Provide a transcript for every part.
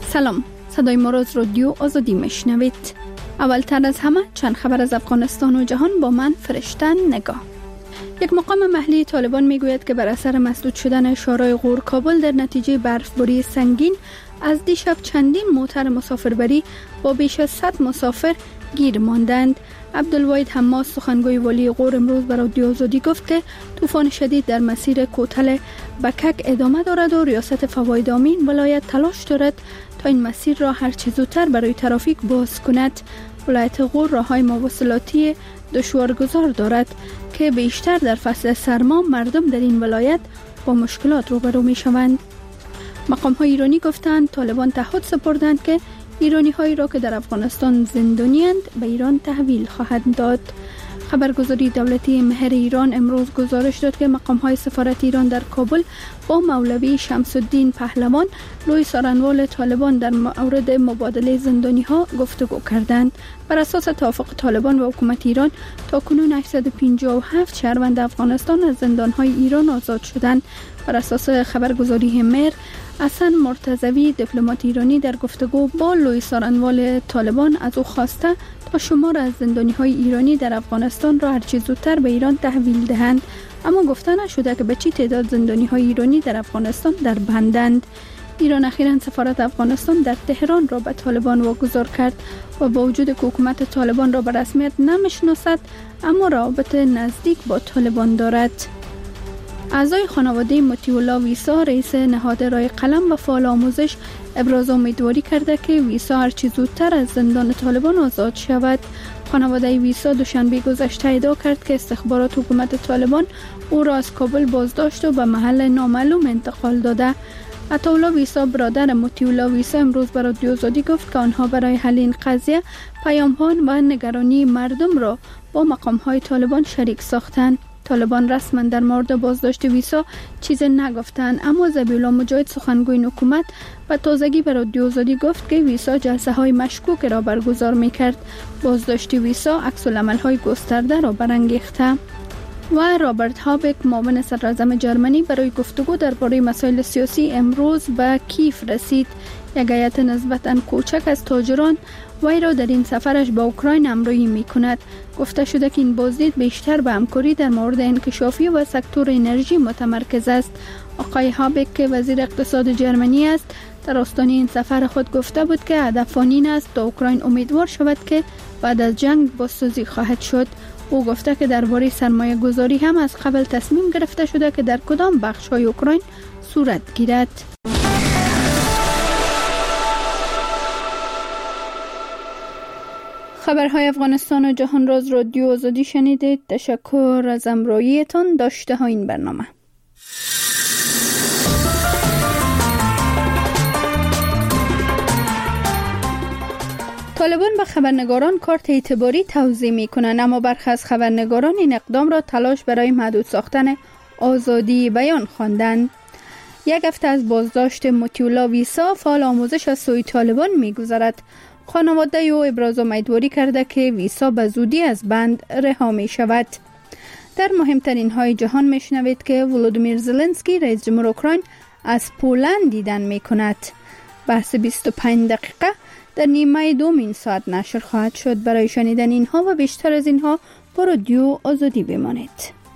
سلام، صدای ما را از رادیو آزادی میشنوید. اولتر از همه چند خبر از افغانستان و جهان با من فرشته نگاه. یک مقام محلی طالبان میگوید که بر اثر مسدود شدن شورای غور کابل در نتیجه برفباری سنگین از دیشب چندین موتر مسافربری با بیش از 100 مسافر گیر ماندند. عبدالواحد حماس سخنگوی والی غور امروز بر رادیو آزادی گفت که طوفان شدید در مسیر کوتل بکک ادامه دارد و ریاست فواید آمین ولایت تلاش دارد تا این مسیر را هر چه زودتر برای ترافیک باز کند. ولایت غور راههای مواصلاتی دشوارگذار دارد که بیشتر در فصل سرما مردم در این ولایت با مشکلات روبرو می شوند. مقام های ایرانی گفتند طالبان تعهد سپردند که ایرانی هایی را که در افغانستان زندانی‌اند به ایران تحویل خواهند داد. خبرگزاری دولتی مهر ایران امروز گزارش داد که مقام های سفارت ایران در کابل با مولوی شمس الدین پهلوان لوی سارنوال طالبان در مورد مبادله زندانی ها گفتگو کردند. بر اساس توافق طالبان و حکومت ایران تاکنون 857 شهروند افغانستان از زندان های ایران آزاد شدند. بر اساس خبرگزاری مهر، حسن مرتضوی دیپلمات ایرانی در گفتگو با لوی سارنوال طالبان از او خواسته تا شمار از زندانی‌های ایرانی در افغانستان را هرچه زودتر به ایران تحویل دهند، اما گفته نشده که به چه تعداد زندانی‌های ایرانی در افغانستان در بندند. ایران اخیراً سفارت افغانستان در تهران را به طالبان واگذار کرد و با وجود که حکومت طالبان را به رسمیت نمی‌شناسد، اما روابط نزدیک با طالبان دارد. اعضای خانواده مطیع الله ویسا، رئیس نهاد رای قلم و فعال آموزش، ابراز امیدواری کرده که ویسا هرچه زودتر از زندان طالبان آزاد شود. خانواده ویسا دوشنبه گذشته ادعا کرد که استخبارات حکومت طالبان او را از کابل بازداشت و به محل نامعلوم انتقال داده. عطاالله ویسا، برادر مطیع الله ویسا، امروز به رادیو آزادی گفت که آنها برای حل این قضیه پیام‌ها و نگرانی مردم را با مقام‌های طالبان شریک ساختند. طالبان رسما در مورد بازداشت ویسا چیز نگفتند، اما ذبیحالله مجاهد، سخنگوی حکومت، به تازگی به رادیو آزادی گفت که ویسا جلسه های مشکوک را برگزار میکرد. بازداشت ویسا عکس‌العمل های گسترده را برانگیخته. و رابرت هابک، معاون صدراعظم جرمنی، برای گفتگو درباره مسائل سیاسی امروز به کیف رسید. یک هیئت نسبتاً کوچک از تاجران وی را در این سفرش به اوکراین همراهی می‌کند. گفته شده که این بازدید بیشتر به همکاری در مورد انکشافی و سکتور انرژی متمرکز است. آقای هابک که وزیر اقتصاد جرمنی است، در آستانه این سفر خود گفته بود که هدف آن این است تا اوکراین امیدوار شود که بعد از جنگ بازسازی خواهد شد. او گفته که درباره سرمایه گذاری هم از قبل تصمیم گرفته شده که در کدام بخش‌های اوکراین صورت گیرد. خبرهای افغانستان و جهان را از رادیو آزادی شنیدید. تشکر از همراهیتان. داشته ها این برنامه. طالبان به خبرنگاران کارت اعتباری توزیع می‌کنند، اما برخی از خبرنگاران این اقدام را تلاش برای محدود ساختن آزادی بیان خواندند. یک هفته از بازداشت مطیع الله ویسا، فعال آموزش، از سوی طالبان می‌گذرد. خانواده او ابراز امیدواری کرده که ویسا به زودی از بند رها می شود. در مهمترین های جهان می شنوید که ولودیمیر زلنسکی، رئیس جمهور اوکراین، از پولند دیدن می کند. بحث 25 دقیقه در نیمه دومین ساعت نشر خواهد شد. برای شنیدن اینها و بیشتر از اینها با رادیو آزادی بمانید.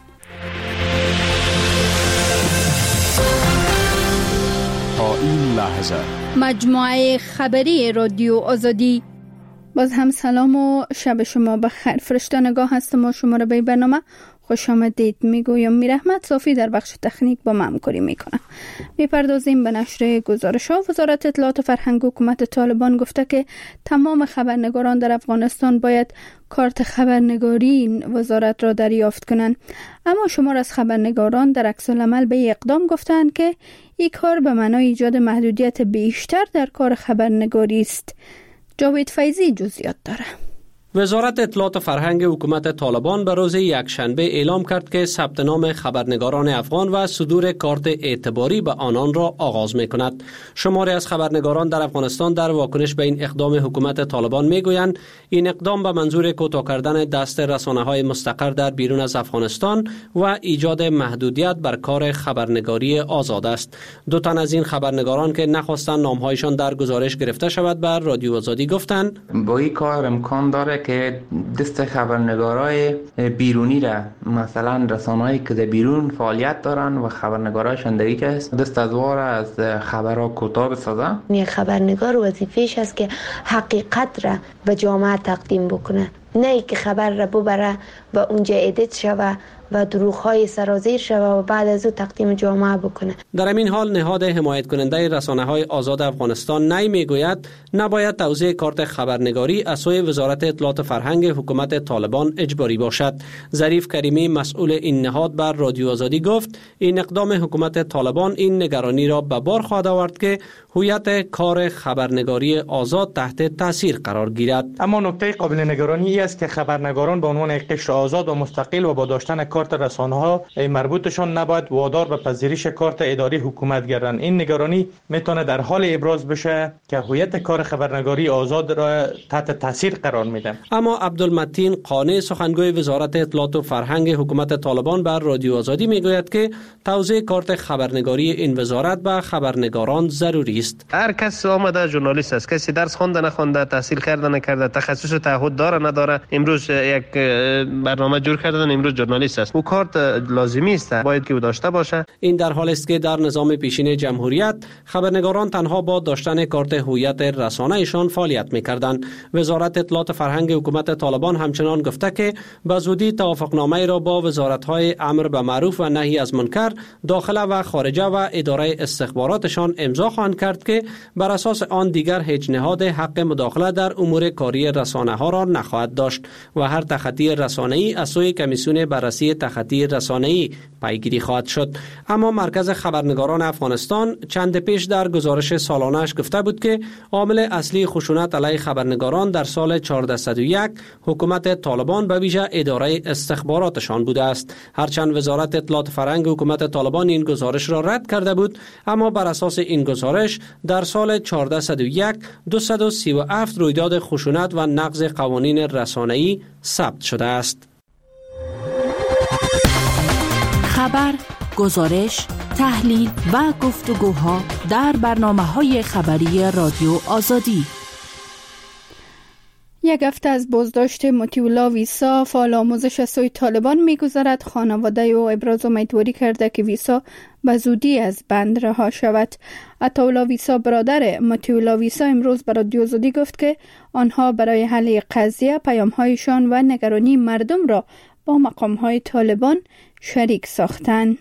تا این لحظه مجموعه خبری رادیو آزادی. باز هم سلام و شب شما بخیر. فرشته نگاه هستم و شما را به برنامه خوش آمدید میگویم. میرحمت صافی در بخش تکنیک با من همکاری میکنه. میپردازیم به نشر گزارش ها. وزارت اطلاعات و فرهنگ حکومت طالبان گفته که تمام خبرنگاران در افغانستان باید کارت خبرنگاری این وزارت را دریافت کنند، اما شمار از خبرنگاران در عکس العمل به اقدام گفتند که این کار به معنای ایجاد محدودیت بیشتر در کار خبرنگاری است. جاوید فیضی جزئیات داره. وزارت اطلاعات و فرهنگ حکومت طالبان به روز یکشنبه اعلام کرد که ثبت نام خبرنگاران افغان و صدور کارت اعتباری به آنان را آغاز می کند. شماری از خبرنگاران در افغانستان در واکنش به این اقدام حکومت طالبان می گویند این اقدام به منظور کوتاه کردن دست رسانه‌های مستقر در بیرون از افغانستان و ایجاد محدودیت بر کار خبرنگاری آزاد است. دو تن از این خبرنگاران که نخواستند نامهایشان در گزارش گرفته شود بر رادیو آزادی گفتند با این کار امکان داره که دست خبرنگارای بیرونی را، مثلا رسانه‌هایی که در بیرون فعالیت دارن و خبرنگارایشان در اینجا است، دست از وار از خبرها کوتاه بسازه. یک خبرنگار وظیفه‌اش است که حقیقت را به جامعه تقدیم بکنه، نه ای که خبر را ببره و اونجا ادیت شوه و دروغ‌های سرازیر شوه و بعد از او تقدیم جامعه بکنه. در همین حال نهاد حمایت کننده رسانه‌های آزاد افغانستان نی میگوید نباید توزیع کارت خبرنگاری از سوی وزارت اطلاعات و فرهنگ حکومت طالبان اجباری باشد. ظریف کریمی مسئول این نهاد بر رادیو آزادی گفت این اقدام حکومت طالبان این نگرانی را به بار خواهد آورد که هویت کار خبرنگاری آزاد تحت تاثیر قرار گیرد. اما نکته قابل نگرانی است که خبرنگاران به عنوان قشر آزاد و مستقل و با داشتن کارت رسانه‌ها مربوطشان نباید وادار به پذیرش کارت اداری حکومت گردند. این نگرانی میتونه در حال ابراز بشه که هویت کار خبرنگاری آزاد را تحت تاثیر قرار میده. اما عبدالمتین قانع سخنگوی وزارت اطلاعات و فرهنگ حکومت طالبان بر رادیو آزادی میگوید که توزیع کارت خبرنگاری این وزارت به خبرنگاران ضروری است. هر کس آمده ژورنالیست است، کسی درس خوانده نخوانده، تحصیل کرده نکرده، تخصص و تعهد داره نداره، امروز یک برنامه جور کردن، امروز ژورنالیست است، او کارت لازمی است، باید که او داشته باشه. این در حالی است که در نظام پیشین جمهوریت خبرنگاران تنها با داشتن کارت هویت رسانه‌شان فعالیت می‌کردند. وزارت اطلاعات فرهنگ حکومت طالبان همچنان گفته که به زودی توافقنامه را با وزارت‌های امر به معروف و نهی از منکر، داخله و خارجه و اداره استخباراتشان امضا خواهند کرد که بر اساس آن دیگر هیچ نهاد حق مداخله در امور کاری رسانه‌ها را نخواهد داشت و هر تخطی رسانه‌ای از سوی کمیسیون بررسی تخطی رسانه‌ای پیگیری خواهد شد. اما مرکز خبرنگاران افغانستان چند پیش در گزارش سالانه‌اش گفته بود که عامل اصلی خشونت علیه خبرنگاران در سال 1401 حکومت طالبان به ویژه اداره استخباراتشان بوده است. هرچند وزارت اطلاعات فرهنگ حکومت طالبان این گزارش را رد کرده بود، اما بر اساس این گزارش در سال 1401 237 رویداد خشونت و نقض قوانین رسانه‌ای ثبت شده است. خبر، گزارش، تحلیل و گفتگوها در برنامه‌های خبری رادیو آزادی. یک هفته از بازداشت مطیع ویسا، فعال آموزش از سوی طالبان می‌گذرد. خانواده او ابراز امیدواری کرده که ویسا به زودی از بند رها شود. عطاالله ویسا، برادر مطیع ویسا، امروز به رادیو آزادی گفت که آنها برای حل قضیه پیام‌هایشان و نگرانی مردم را با مقام‌های طالبان شریک ساختند.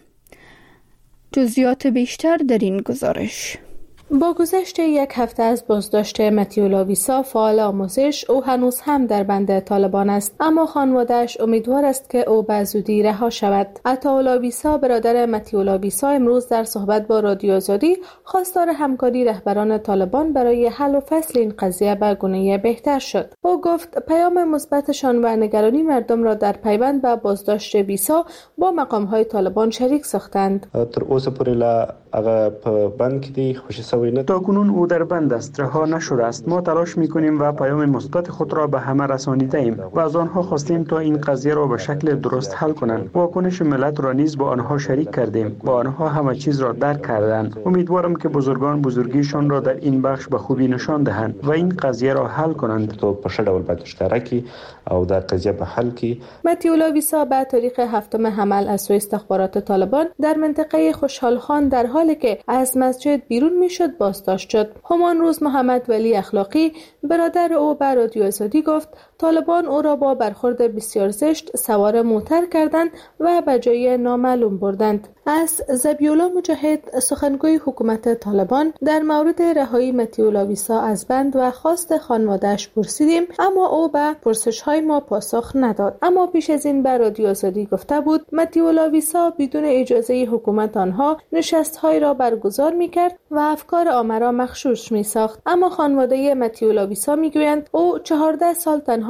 جزئیات بیشتر در این گزارش. با گذشت یک هفته از بازداشت مطیع ویسا، فعال آموزش، او هنوز هم در بند طالبان است، اما خانواده‌اش امیدوار است که او به زودی رها شود. عطاالله ویسا، برادر مطیع ویسا، امروز در صحبت با رادیو آزادی خواستار همکاری رهبران طالبان برای حل و فصل این قضیه به گونه بهتر شد. او گفت پیام مثبتشان و نگرانی مردم را در پیوند به بازداشت ویسا با مقام‌های طالبان شریک ساختند. تر اوسه پورې هغه په بند کې دی خوشی سوی نه. تاکنون او در بند است، رها نشده است. ما تلاش میکنیم و پیام مثبت خود را به همه رسانیده ایم و از آنها خواستیم تا این قضیه را به شکل درست حل کنند. واکنش ملت را نیز با آنها شریک کردیم. با آنها همه چیز را درک کردند. امیدوارم که بزرگان بزرگیشان را در این بخش به خوبی نشان دهند و این قضیه را حل کنند. تو په ښه ډول باید اشتراکي او دا قضیه به حل کی. مطیع ویسا به تاریخ 7 حمل از سوی استخبارات طالبان در منطقه خوشحال خان در حالی که از مسجد بیرون میشد بازداشت شد. همان روز محمد ولی اخلاقی، برادر او، به رادیو آزادی گفت طالبان او را با برخورد بسیار زشت سوار موتر کردند و به جای نامعلوم بردند. از ذبیح‌الله مجاهد، سخنگوی حکومت طالبان، در مورد رهایی مطیع ویسا از بند و خواست خانواده‌اش پرسیدیم، اما او به پرسش‌های ما پاسخ نداد. اما پیش از این به رادیو آزادی گفته بود مطیع ویسا بدون اجازه حکومت آنها نشست‌های را برگزار می‌کرد و افکار عامه را مغشوش می‌ساخت. اما خانواده مطیع ویسا می‌گویند او 14 سال تنها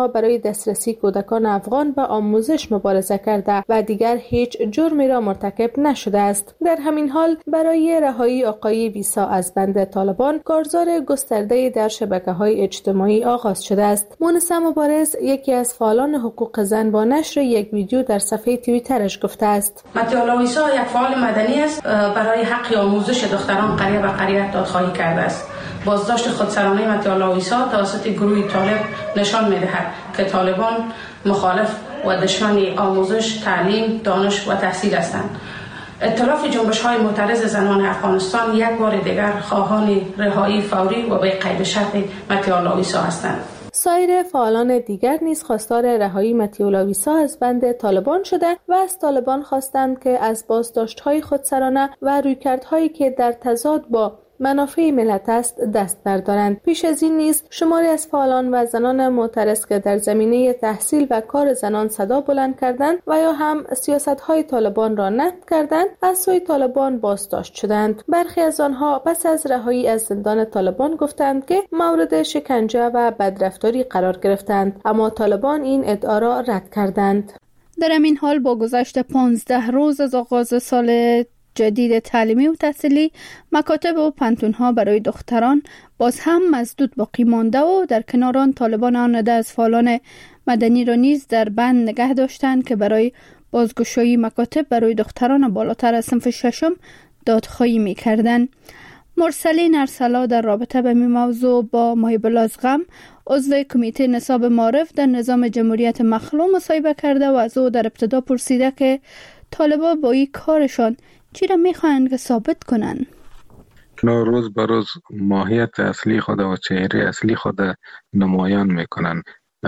آنها برای دسترسی کودکان افغان به آموزش مبارزه کرده و دیگر هیچ جرمی را مرتکب نشده است. در همین حال برای رهایی آقای ویسا از بند طالبان کارزار گسترده در شبکه‌های اجتماعی آغاز شده است. مونسه مبارز یکی از فعالان حقوق زن با نشر یک ویدیو در صفحه توییترش گفته است: متیالا ویسا یک فعال مدنی است، برای حق آموزش دختران قریه به قریه دادخواهی کرده است. بازداشت خودسرانه متیالا ویسا توسط گروه طالب نشان می‌دهد که طالبان مخالف و دشمن آموزش، تعلیم، دانش و تحصیل هستند. ائتلاف جنبش‌های معترض زنان افغانستان یک بار دیگر خواهان رهایی فوری و به قید شرط متیالا ویسا هستند. سایر فعالان دیگر نیز خواستار رهایی متیالا ویسا از بند طالبان شده و از طالبان خواستند که از بازداشت‌های خودسرانه و رویکردهایی که در تضاد با منافع ملت است دست بردارند. پیش از این نیز شماری از فعالان و زنان معترض که در زمینه تحصیل و کار زنان صدا بلند کردند و یا هم سیاست‌های طالبان را نقد کردند، از سوی طالبان بازداشت شدند. برخی از آنها پس از رهایی از زندان طالبان گفتند که مورد شکنجه و بدرفتاری قرار گرفتند، اما طالبان این ادعا را رد کردند. در همین حال با گذشت 15 روز از آغاز سال جدید تعلیمی و تحصیلی، مکاتب و پانتون‌ها برای دختران باز هم مسدود باقی مانده و در کنار آن طالبان آن عده از فعالان مدنی را نیز در بند نگه داشتند که برای بازگشایی مکاتب برای دختران بالاتر از صنف ششم دادخواهی می‌کردند. مرسلین ارسلا در رابطه به این موضوع با مایب لازغم، عضو کمیته نصاب معارف در نظام جمهوریت مخلوع مصاحبه کرده و از او در ابتدا پرسیده که طالبان با این کارشان چی را میخواهند که ثابت کنند؟ اینا روز به روز ماهیت اصلی خود و چهره اصلی خود نمایان میکنن.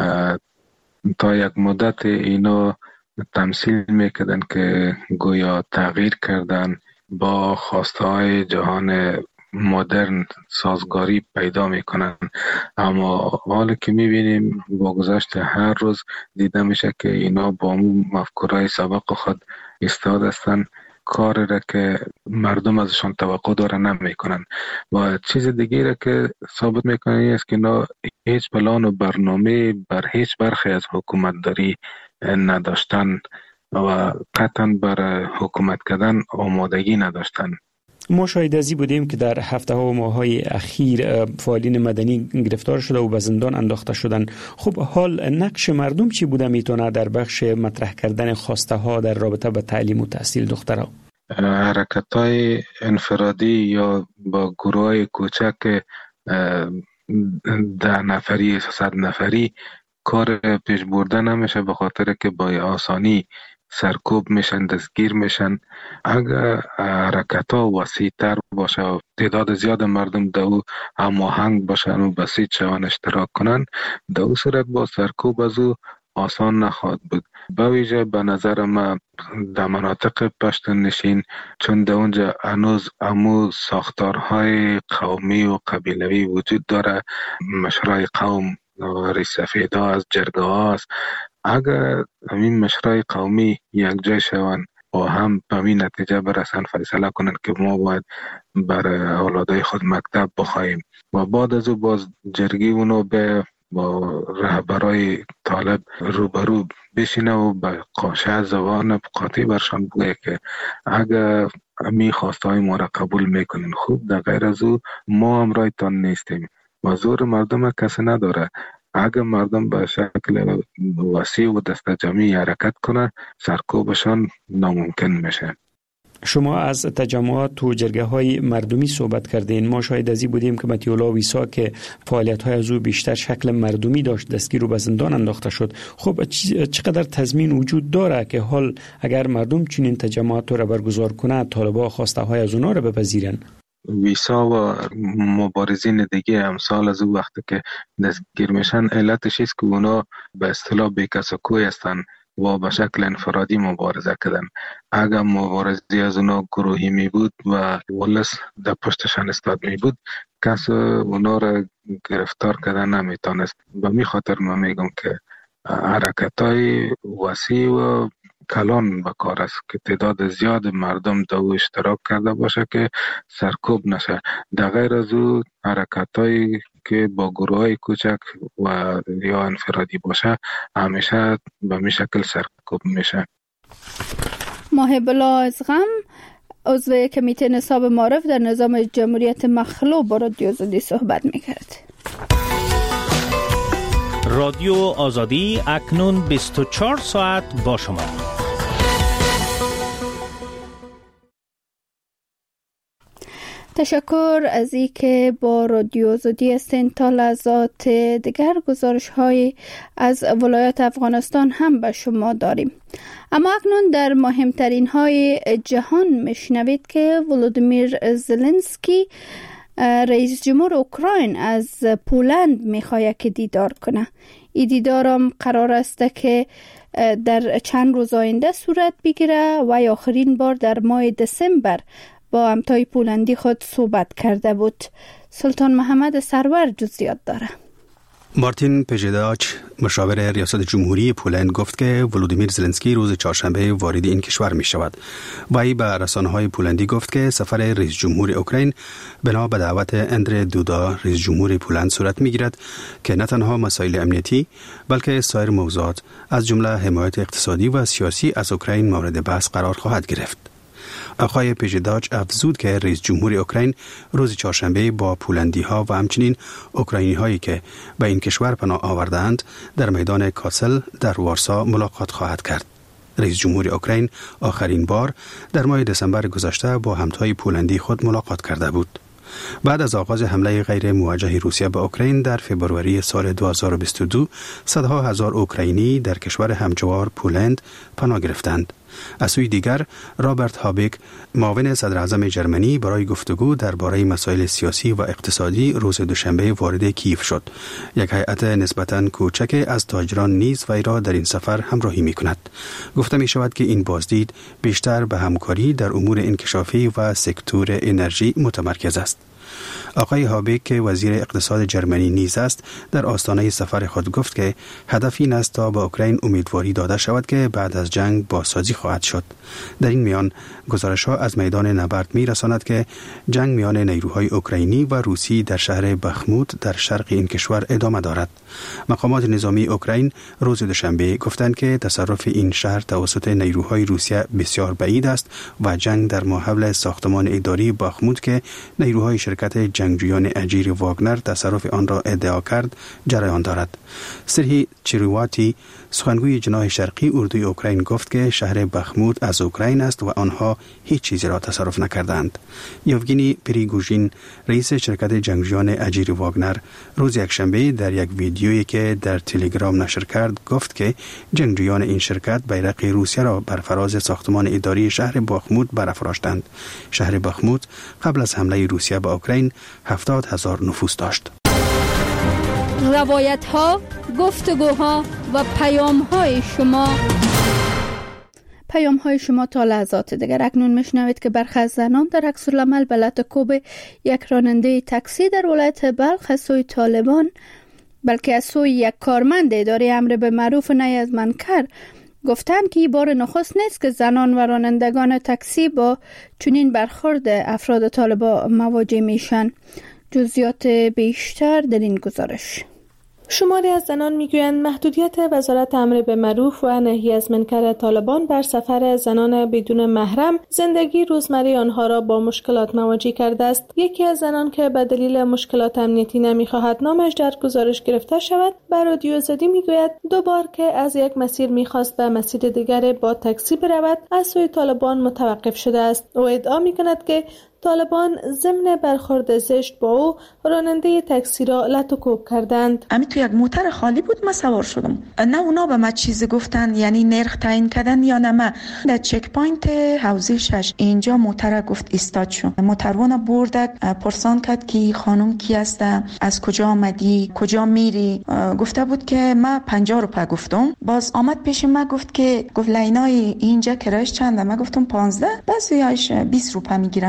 تا یک مدت اینا تمثیل میکردن که گویا تغییر کردن، با خواسته های جهان مدرن سازگاری پیدا میکنن، اما حالا که میبینیم با گذشت هر روز دیده میشه که اینا با مفکورهای سابق خود ایستاد هستن، کاری را که مردم ازشان توقع داره نمیکنن. و چیز دیگه را که ثابت میکنه است که اینا هیچ پلان و برنامه بر هیچ برخی از حکومت داری نداشتن و قطعا بر حکومت کردن آمادگی نداشتن. ما شاهد ازی بودیم که در هفته ها و ماه‌های اخیر فعالین مدنی گرفتار شده و به زندان انداخته شدن. خب حال نقش مردم چی بوده میتونه در بخش مطرح کردن خواسته ها در رابطه با تعلیم و تحصیل دخترها؟ حرکت‌های انفرادی یا با گروه‌های کوچک 10 نفری 100 نفری کار پیش برده نمیشه، به خاطر که با آسانی سرکوب میشن، دستگیر میشن. اگر حرکت‌ها وسیع‌تر باشه و تعداد زیاد مردم دو هماهنگ باشن و بسیط شون اشتراک کنن، دو صورت با سرکوب از او آسان نخواهد بود. به ویژه به نظر من در مناطق پشتون نشین، چون در اونجا هنوز امو ساختارهای قومی و قبیلوی وجود داره، مشرای قوم ریش سفیدا از جرگه هاست. اگر همین مشرای قومی یک جای شوند و هم به این نتیجه برسن، فیصله کنن که ما باید بر اولادای خود مکتب بخواهیم و بعد از او باز جرگی اونو به با رهبرای طالب روبرو بشینه و به قاشه زبان قاطع برشان بگه که اگر می خواستهای ما را قبول میکنین خوب، در غیر از او ما هم رایتان نیستیم و زور مردم کسی نداره. اگر مردم به شکل وسیع و دست جمعی حرکت کنه، سرکوبشان ناممکن میشه. شما از تجمعات و جرگه های مردمی صحبت کردین. ما شاهد ازی بودیم که متیالا ویسا که فعالیت های از او بیشتر شکل مردمی داشت دستگیر و به زندان انداخته شد. خب چقدر تضمین وجود داره که حال اگر مردم چنین تجمعات را برگزار کنه، طالبان خواسته های از اونا را بپذیرن؟ ویسا و مبارزین دیگه امثال از او وقتی که دستگیر میشن، علتش است که اونا به اصطلاح بیکسکوی هستن و به شکل انفرادی مبارزه کردن. اگر مبارزی از اونا گروهی می بود و ولس در پشتشان استاد می بود، کس اونا را گرفتار کردن نمیتونست. و می خاطر من میگم که حرکت های وسیع و کلان به کار است که تعداد زیاد مردم دو اشتراک کرده باشه که سرکوب نشه. در غیر از او حرکت های که با گروه های کوچک و یا انفرادی باشه همیشه به می شکل سرکوب میشه. محب الله ازغم، عضو کمیته نصاب معارف در نظام جمهوریت مخلوع، با رادیو آزادی صحبت میکرد. رادیو آزادی اکنون 24 ساعت با شما. تشکر از این که با رادیو آزادی هستین. تا لحظات دیگر گزارش های از ولایات افغانستان هم به شما داریم. اما اکنون در مهمترین های جهان میشنوید که ولودیمیر زلنسکی رئیس جمهور اوکراین از پولند میخواهد که دیدار کنه. این دیدار هم قرار است که در چند روز آینده صورت بگیره و آخرین بار در ماه دسامبر با همتای پولندی خود صحبت کرده بود. سلطان محمد سرور جزئیات داره. مارتین پژداچ مشاور ریاست جمهوری پولند گفت که ولودیمیر زلنسکی روز چهارشنبه وارد این کشور می شود. وی به رسانه‌های پولندی گفت که سفر رئیس جمهور اوکراین بنا به دعوت اندر دودا رئیس جمهور پولند صورت می گیرد که نه تنها مسائل امنیتی بلکه سایر موضوعات از جمله حمایت اقتصادی و سیاسی از اوکراین مورد بحث قرار خواهد گرفت. آقای پژداچ افزود که رئیس جمهور اوکراین روز چهارشنبه با پولندی ها و همچنین اوکراینی هایی که به این کشور پناه آوردند در میدان کاسل در وارسا ملاقات خواهد کرد. رئیس جمهور اوکراین آخرین بار در ماه دسامبر گذشته با همتای پولندی خود ملاقات کرده بود. بعد از آغاز حمله غیر موجه روسیه به اوکراین در فوریه سال 2022 صدها هزار اوکراینی در کشور همجوار پولند پناه گرفتند. از سوی دیگر رابرت هابیک معاون صدر اعظم جرمنی برای گفتگو درباره مسائل سیاسی و اقتصادی روز دوشنبه وارد کیف شد. یک هیئت نسبتاً کوچک از تاجران نیز وی را در این سفر همراهی می‌کند. گفته می‌شود که این بازدید بیشتر به همکاری در امور انکشافی و سکتور انرژی متمرکز است. آقای هابیک که وزیر اقتصاد جرمنی نیز است در آستانه سفر خود گفت که هدف این است تا به اوکراین امیدواری داده شود که بعد از جنگ بازسازی خواهد شد. در این میان گزارش‌ها از میدان نبرد می‌رساند که جنگ میان نیروهای اوکراینی و روسی در شهر بخموت در شرق این کشور ادامه دارد. مقامات نظامی اوکراین روز دوشنبه گفتند که تصرف این شهر توسط نیروهای روسیه بسیار بعید است و جنگ در ماحول ساختمان اداری بخموت که نیروهای شرکت جنگجویان اجیر واگنر تصرف آن را ادعا کرد جریان دارد. سرهی چریواتی سخنگوی جناح شرقی اردوی اوکراین گفت که شهر بخموت از اوکراین است و آنها هیچ چیزی را تصرف نکردند. یوگینی پریگوژین رئیس شرکت جنگجویان اجیر واگنر روز یکشنبه در یک ویدیویی که در تلگرام نشر کرد گفت که جنگجویان این شرکت بیرق روسیه را بر فراز ساختمان اداری شهر بخموت برافراشتند. شهر بخموت قبل از حمله روسیه به اوکراین 70,000 نفوس داشت. روایت ها، گفتگوها و پیام های شما تا لحظات دیگر. اکنون میشنوید که برخی از زنان در عکس‌العمل به علت کوب یک راننده تاکسی در ولایت بلخ از سوی طالبان بلکه از سوی یک کارمند اداره امر به معروف و نهی از منکر گفتند که این بار نخست نیست که زنان و رانندگان تاکسی با چنین برخورد افراد طالبان مواجه میشن. جزئیات بیشتر در این گزارش. شماری از زنان میگویند محدودیت وزارت امر به معروف و نهی از منکر طالبان بر سفر زنان بدون محرم زندگی روزمره آنها را با مشکلات مواجه کرده است. یکی از زنان که به دلیل مشکلات امنیتی نمیخواهد نامش در گزارش گرفته شود بر رادیو آزادی میگوید دو بار که از یک مسیر میخواست به مسیر دیگر با تاکسی برود از سوی طالبان متوقف شده است. او ادعا میکند که طالبان ضمن برخورد زشت با او راننده تاکسی را لط و کوب کردند. امی تو یک موتر خالی بود، ما سوار شدم. نه اونا به ما چیزی گفتن، یعنی نرخ تعیین کردن یا نه. ما در چک پوینت حوزه 6 اینجا موتر گفت ایستاد شو. موتروان بردک پرسان کرد که خانم کی است، از کجا آمدی، کجا میری؟ گفته بود که ما 50 روپیه گفتم. باز آمد پیش ما گفت لینای اینجا کرایش چنده؟ ما گفتم 15. بعضیاش 20 روپیه میگیرن. گفت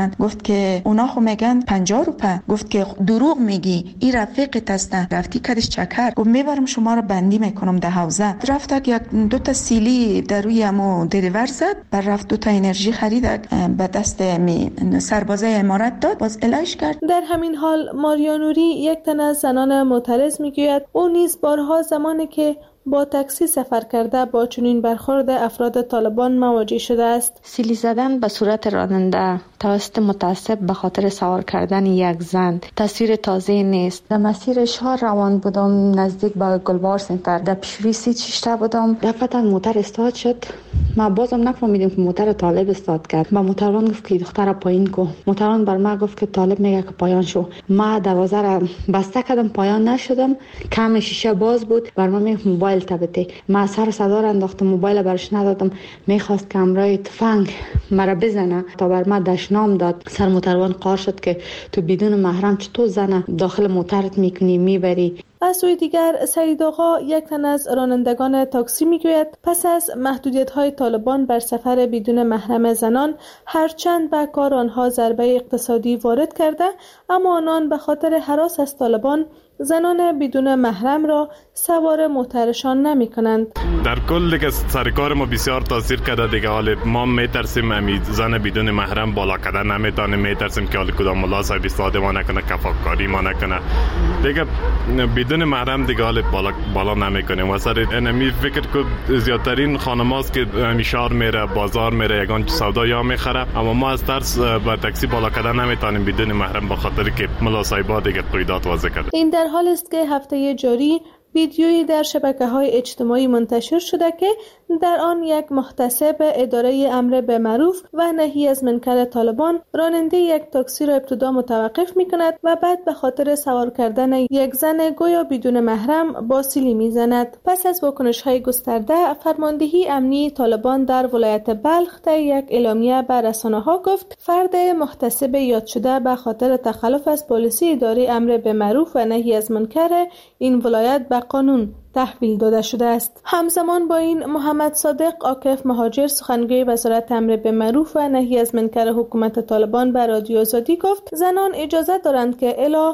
که اونا خو میگن 50 روپه. گفت که دروغ میگی، این رفیقت است، رفتی کدش چکر. گفت میبرم شما رو بندی میکنم در حوزه. رفت یک 2 سیلی در روی امو دریور زد، بر رفت 2 انرژی خرید به دست سربازای امارت داد، باز الایش کرد. در همین حال ماریا نوری، یک تن از زنان معترض، میگوید او نیز بارها زمانی که با تاکسی سفر کرده با چنین برخورد افراد طالبان مواجه شده است. سیلی زدن به صورت راننده توسط متعصب به خاطر سوار کردن یک زن تصویر تازه نیست. در مسیر شهر روان بودم، نزدیک به گلبار سنتر، در پیشروی سیت شیشته بودم، رفتن موتر استارت شد. ما بازم نفهمیدیم که موتر طالب استارت کرد. با موتران گفت که دختر پایین کو. موتران بر ما گفت که طالب میگه که پایان شو. ما دروازه را بسته کردم، پایان نشدم، کم شیشه باز بود. بر ما میگفت موبایل تبته. ما سر صدا را انداختم، موبایل برش ندادم. میخواست کامرای تفنگ مرا بزنه تا بر ما دشنام داد. سر موتروان قار شد که تو بدون محرم چطور زنه داخل موترت میکنی میبری. از سوی دیگر سعید آقا، یک تن از رانندگان تاکسی، میگوید پس از محدودیت‌های طالبان بر سفر بدون محرم زنان، هرچند به کار آنها ضربه اقتصادی وارد کرده، اما آنان به خاطر هراس از طالبان زنان بدون محرم را سوار موترشان نمی کنند. در کل دیگه سرکار ما بسیار تاثیر کرده دیگه. حالا ما میترسیم امید زن بدون محرم بالا کردن نمیتونیم، میترسیم که حالا کدام ملا صاحب استفاده ما نکنه، کفاکاری ما نکنه دیگه. بدون محرم دیگه حالا بالا نمیکنیم. و سر انمی فکر که زیادترین خانماست که میشار میره، بازار میره، یگان سودا یا میخره، اما ما از ترس با تاکسی بالا کردن نمیتونیم بدون محرم، به خاطر که ملا صاحب دیگه قیودات وضع کرده. این در حال است که هفته جاری ویدیویی در شبکه‌های اجتماعی منتشر شده که در آن یک محتسب اداره امر به معروف و نهی از منکر طالبان راننده یک تاکسی را ابتدا متوقف می‌کند و بعد به خاطر سوار کردن یک زن گویا بدون محرم با سیلی می‌زند. پس از واکنش‌های گسترده، فرماندهی امنی طالبان در ولایت بلخ در یک اعلامیه به رسانه‌ها گفت فرد محتسب یاد شده به خاطر تخلف از پالیسی اداره امر به معروف و نهی از منکر این ولایت به قانون تحویل داده شده است. همزمان با این، محمد صادق عاکف مهاجر، سخنگوی وزارت امر به معروف و نهی از منکر حکومت طالبان به رادیو آزادی گفت زنان اجازه دارند که الی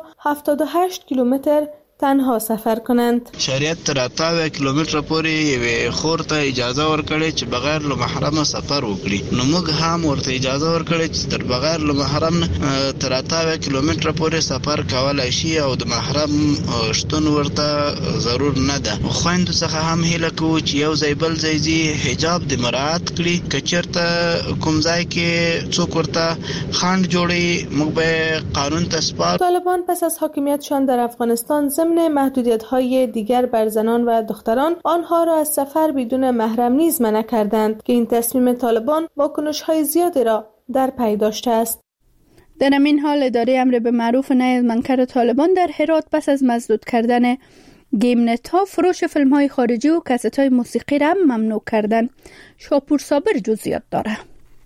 78 کیلومتر تنها سفر کنند. شریعت تر 80 کیلومتر پورې خورته اجازه ورکړي چې بغیر له محرم سفر وکړي. نو موږ هم ورته اجازه ورکړي چې تر بغیر له محرم تر 80 کیلومتر پورې سفر کولای شي او د محرم شتون ورته ضرور نه ده. خويندو څخه هم هیله کوو چې یو ځای بل ځای زی حجاب د مراعات کړي. کچرته کوم ځای کې څوک ورته خاند جوړي، موږ به قانون ته سپار. طالبان پس از حاکمیتشان در افغانستان ضمن محدودیت‌های دیگر بر زنان و دختران آنها را از سفر بدون محرم نیز منع کردند که این تصمیم طالبان واکنش‌های زیادی را در پی داشته است. در همین حال اداره امر به معروف و نهی از منکر طالبان در هرات پس از مسدود کردن گیمنت ها فروش فیلم های خارجی و کست های موسیقی را ممنوع کردند. شاپور صابر جزئیات داره.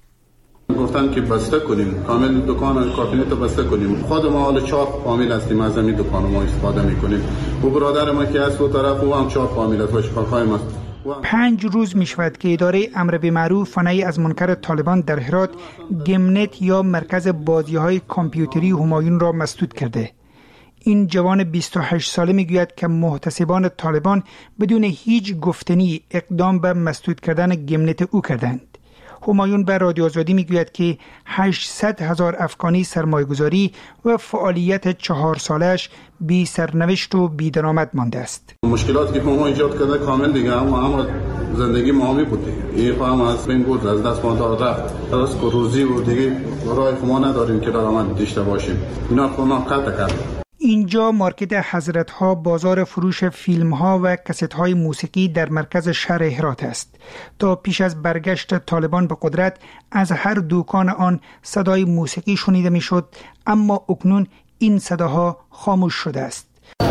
گفتن که بسته کنیم، کامل دکان کافینت بسته کنیم. خود ما حال چاپ فامیل هستیم، از همین دکان ما استفاده میکنیم. و برادر ما که از اون طرف او هم چاپ فامیل است و شکاکای ما. 5 روز می شود که اداره امر به معروف و نهی از منکر طالبان در هرات گیمنت یا مرکز بازی‌های کامپیوتری همایون را مسدود کرده. این جوان 28 ساله میگوید که محتسبان طالبان بدون هیچ گفتنی اقدام به مسدود کردن گیمنت او کردند. همایون به رادیو آزادی میگوید که 800,000 افغانی سرمایه‌گذاری و فعالیت 4 سالش بی سرنوشت و بی درآمد مانده است. مشکلاتی که ما ایجاد کرده کامل دیگه، اما زندگی معامی بود دیگه. این فهم از بین بود، از دست ما رفت. درست روزی و دیگه راه ما نداریم که درآمد داشته باشیم. اینا ما قطع کردیم. اینجا مارکت حضرت ها بازار فروش فیلم ها و کست های موسیقی در مرکز شهر هرات است. تا پیش از برگشت طالبان به قدرت از هر دکان آن صدای موسیقی شنیده می شد، اما اکنون این صداها خاموش شده است.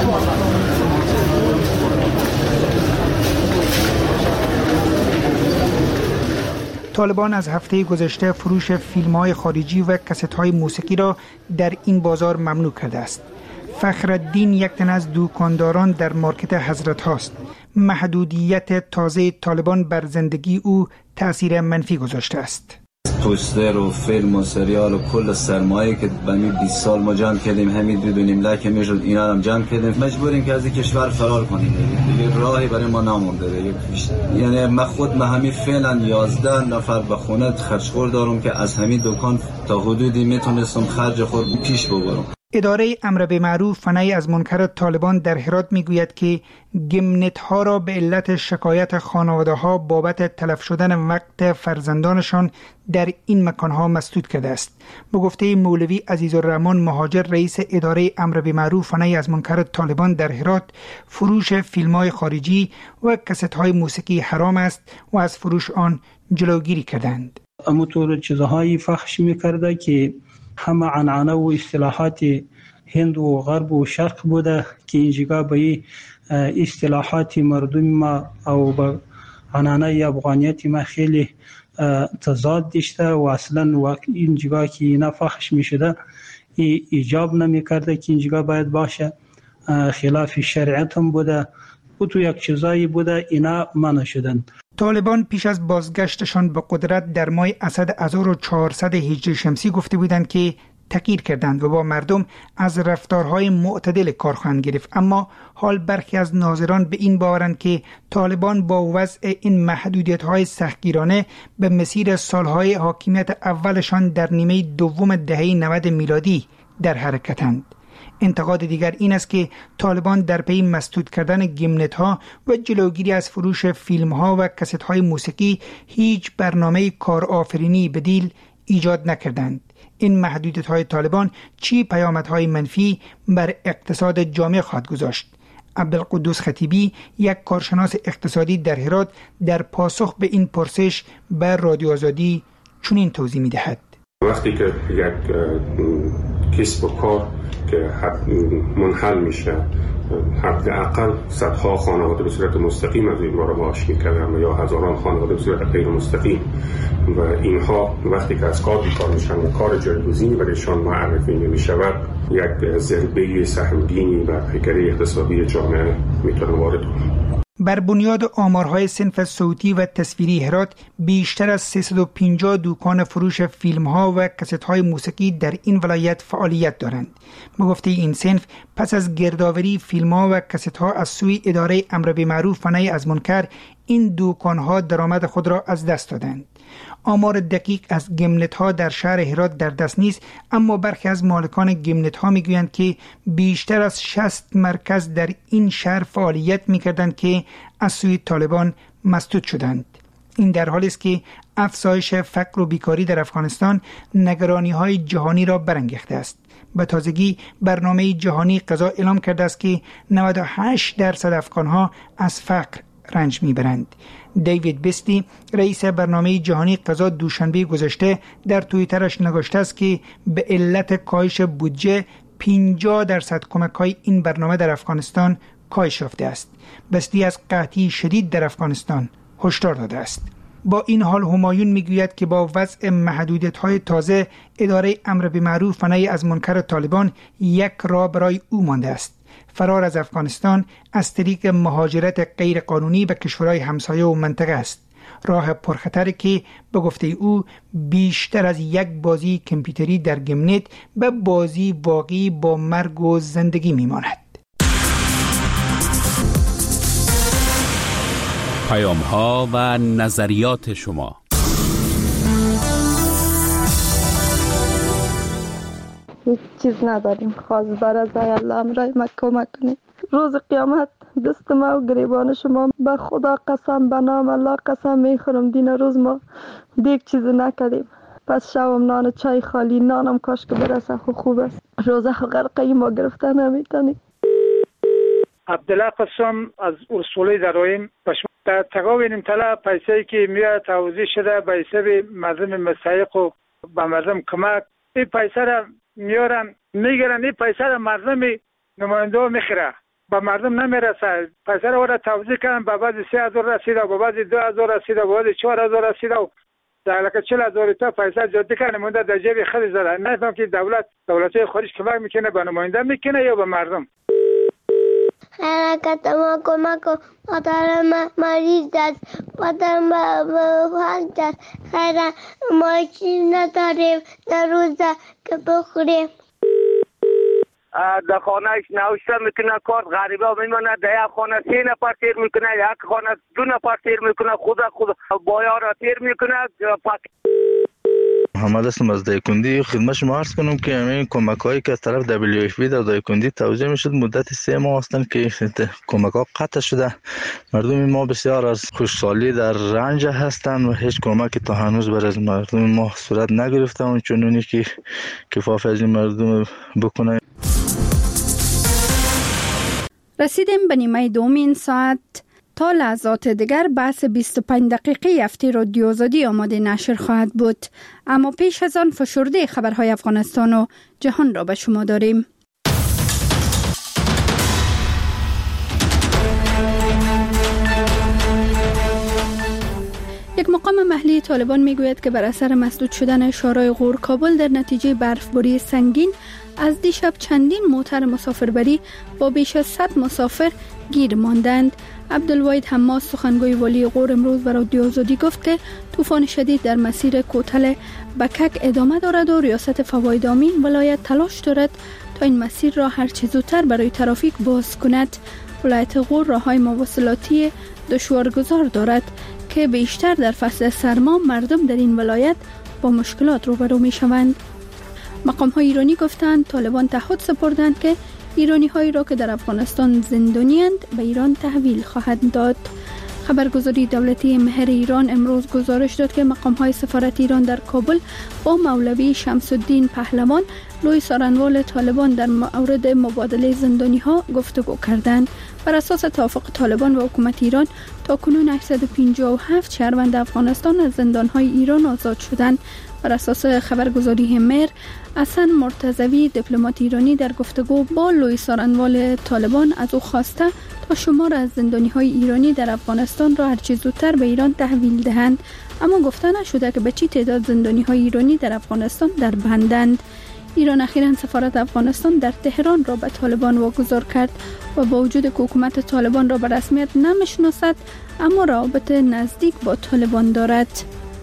طالبان از هفته گذشته فروش فیلم های خارجی و کست های موسیقی را در این بازار ممنوع کرده است. فخرالدین یک تن از دکانداران در مارکت حضرت هاست. محدودیت تازه طالبان بر زندگی او تأثیر منفی گذاشته است. پوستر و فیلم و سریال و کل سرمایه که بمی 20 سال ما جمع کردیم همین 2.5 لک میشد اینا هم جمع کردیم مجبوریم که از این کشور فرار کنیم دیگه راهی برای ما نمونده یعنی من خود همین فعلا 11 نفر به خونه خرجخور دارم که از همین دکان تا حدودی میتونستم خرج خود پیش ببرم. اداره امر به معروف و نهی از منکر طالبان در هرات میگوید که گمنت ها را به علت شکایت خانواده ها بابت تلف شدن وقت فرزندانشان در این مکان ها مسدود کرده است. به گفته مولوی عزیزالرحمن مهاجر رئیس اداره امر به معروف و نهی از منکر طالبان در هرات، فروش فیلم های خارجی و کست های موسیقی حرام است و از فروش آن جلوگیری کردند. همونطور چیزهایی فحش میکرده که همه عنعنه و اصطلاحات هند و غرب و شرق بوده که اینجا به اصطلاحات مردم ما او به عنعنه افغانیت ما خیلی تضاد داشته و اصلا اینجا که اینا فحش میشده ایجاب نمیکرده که اینجا باید باشه، خلاف شریعت هم بوده و تو یک چیزایی بوده اینا منع شدن. طالبان پیش از بازگشتشان به قدرت در ماه اسد 1400 هجری شمسی گفته بودند که تغییر کردند و با مردم از رفتارهای معتدل کار خواهند گرفت، اما حال برخی از ناظران به این باورند که طالبان با وضع این محدودیت‌های سختگیرانه به مسیر سالهای حاکمیت اولشان در نیمه دوم دهه 90 میلادی در حرکتند. انتقاد دیگر این است که طالبان در پی مسدود کردن گمنت ها و جلوگیری از فروش فیلم ها و کست های موسیقی هیچ برنامه کارآفرینی بدیل ایجاد نکردند. این محدودیت های طالبان چی پیامدهای منفی بر اقتصاد جامعه خواهد گذاشت؟ عبدالقدوس خطیبی، یک کارشناس اقتصادی در هرات، در پاسخ به این پرسش بر رادیو آزادی چنین توضیح می‌دهد. وقتی که یک کسب و کار که منحل میشه، حداقل صدها خانواده به صورت مستقیم از این را معاش میکنن یا هزاران خانواده به صورت غیر مستقیم و اینها وقتی که از کار بیکار میشن و کار جایگزینی برایشان معرفی نمیشود، یک ضربه سهمگینی بر پیکره اقتصادی جامعه میتونه وارد کنه. بر بنیاد آمارهای صنف صوتی و تصویری هرات، بیشتر از 350 دکان فروش فیلم‌ها و کست‌های موسیقی در این ولایت فعالیت دارند. به گفته این صنف، پس از گردآوری فیلم‌ها و کست‌ها از سوی اداره امر به معروف و نهی از منکر، این دکان‌ها درآمد خود را از دست دادند. آمار دقیق از گمنت‌ها در شهر هرات در دست نیست، اما برخی از مالکان گمنت‌ها میگویند که بیشتر از 60 مرکز در این شهر فعالیت می‌کردند که از سوی طالبان مسدود شدند. این در حالی است که افزایش فقر و بیکاری در افغانستان نگرانی‌های جهانی را برانگیخته است. به تازگی برنامه جهانی غذا اعلام کرده است که 98% افغان‌ها از فقر رنج میبرند. دیوید بیستی، رئیس برنامه جهانی غذا، دوشنبه گذشته در توییترش نگاشته است که به علت کاهش بودجه 50% کمک‌های این برنامه در افغانستان کاهش یافته است. بیستی از قحطی شدید در افغانستان هشدار داده است. با این حال همایون میگوید که با وضع محدودیت‌های تازه، اداره امر به معروف و نهی از منکر طالبان یک راه برای او مانده است: فرار از افغانستان از طریق مهاجرت غیر قانونی به کشورهای همسایه و منطقه است. راه پرخطری که به گفته او بیشتر از یک بازی کامپیوتری در گمنت به بازی واقعی با مرگ و زندگی میماند. پیام ها و نظریات شما. هیچ چیز نداریم، خواست برای الله امرای ما کمک کنید. روز قیامت دست ما و گریبان شما به خدا قسم، به نام الله قسم میخورم دین روز ما دیگه چیزی نکردیم. پس شبم نان چای خالی، نانم کاش که برسه خوب است. روزه غرقه ما گرفته نمیتونی. عبدالله قسم از اصولی درایم در تقابل طلا پیسه‌ای که میاد توزیع شده به حساب مردم مستحق و به مردم کمک، این پیسه را میارن میگیرن، این پیسه را مردم نماینده میخره، به مردم نمیرسه. پیسه را ورا توزیع کردن، به بعضی 3000 رسیده، به بعضی 2000 رسیده، به بعضی 4000 رسیده و در حالی که 40000 تا پیسه جدی کنه مونده در جیب خود زده. نفهم که دولت خارج کمک میکنه به نماینده میکنه یا به مردم. حرکت ما کمک کن. مادرم مریض است. مادرم فلج است. خیره ما چیز نداریم در روزه که بخوریم. در خانهش نوشته میکنه کار غریبه میمونه. در یک خانه 3 نفر تیر میکنه، یک خانه 2 نفر تیر میکنه، خود بایا را تیر میکنه. محمد اسم از دایکندی خدمت شما عرض کنم که همین کمک هایی که از طرف WFP در دایکندی توزیع میشد مدت 3 ماه هستند که کمک ها قطع شده. مردم ما بسیار از خوشحالی در رنج هستند و هیچ کمکی تا هنوز بر از مردم ما صورت نگرفته و چنونی که کفاف از این مردم بکنه. رسیدیم به نیمه دوم این ساعت. تا لحظات دیگر بحث 25 دقیقه هفته رادیو آزادی آماده نشر خواهد بود، اما پیش از آن فشرده خبرهای افغانستان و جهان را به شما داریم. یک مقام محلی طالبان میگوید که بر اثر مسدود شدن شورای غور کابل در نتیجه برفباری سنگین از دیشب چندین موتر مسافربری با بیش از 100 مسافر گیر ماندند. عبدالواحد حماس سخنگوی والی غور امروز به رادیو آزادی گفت که طوفان شدید در مسیر کوتل بکک ادامه دارد و ریاست فواید آمین ولایت تلاش دارد تا این مسیر را هر چه زودتر برای ترافیک باز کند. ولایت غور راههای مواصلاتی دشوارگذار دارد که بیشتر در فصل سرما مردم در این ولایت با مشکلات روبرو می شوند. مقام های ایرانی گفتند طالبان تعهد سپردند که ایرانی هایی را که در افغانستان زندانی‌اند به ایران تحویل خواهد داد. خبرگزاری دولتی مهر ایران امروز گزارش داد که مقام های سفارت ایران در کابل با مولوی شمس الدین پهلوان لوی سارنوال طالبان در مورد مبادله زندانی ها گفتگو کردند. بر اساس توافق طالبان و حکومت ایران تاکنون 857 شهروند افغانستان از زندان های ایران آزاد شدند. بر اساس خبرگزاری مهر، حسن مرتضوی دیپلمات ایرانی در گفتگو با لوی سارنوال طالبان از او خواسته تا شمار از زندانی های ایرانی در افغانستان را هر چه زودتر به ایران تحویل دهند، اما گفته نشده که به چی تعداد زندانی های ایرانی در افغانستان در بندند. ایران اخیراً سفارت افغانستان در تهران را به طالبان واگذار کرد و با وجود که حکومت طالبان را به رسمیت نمیشناسد اما رابطه نزدیک با طالبان دارد.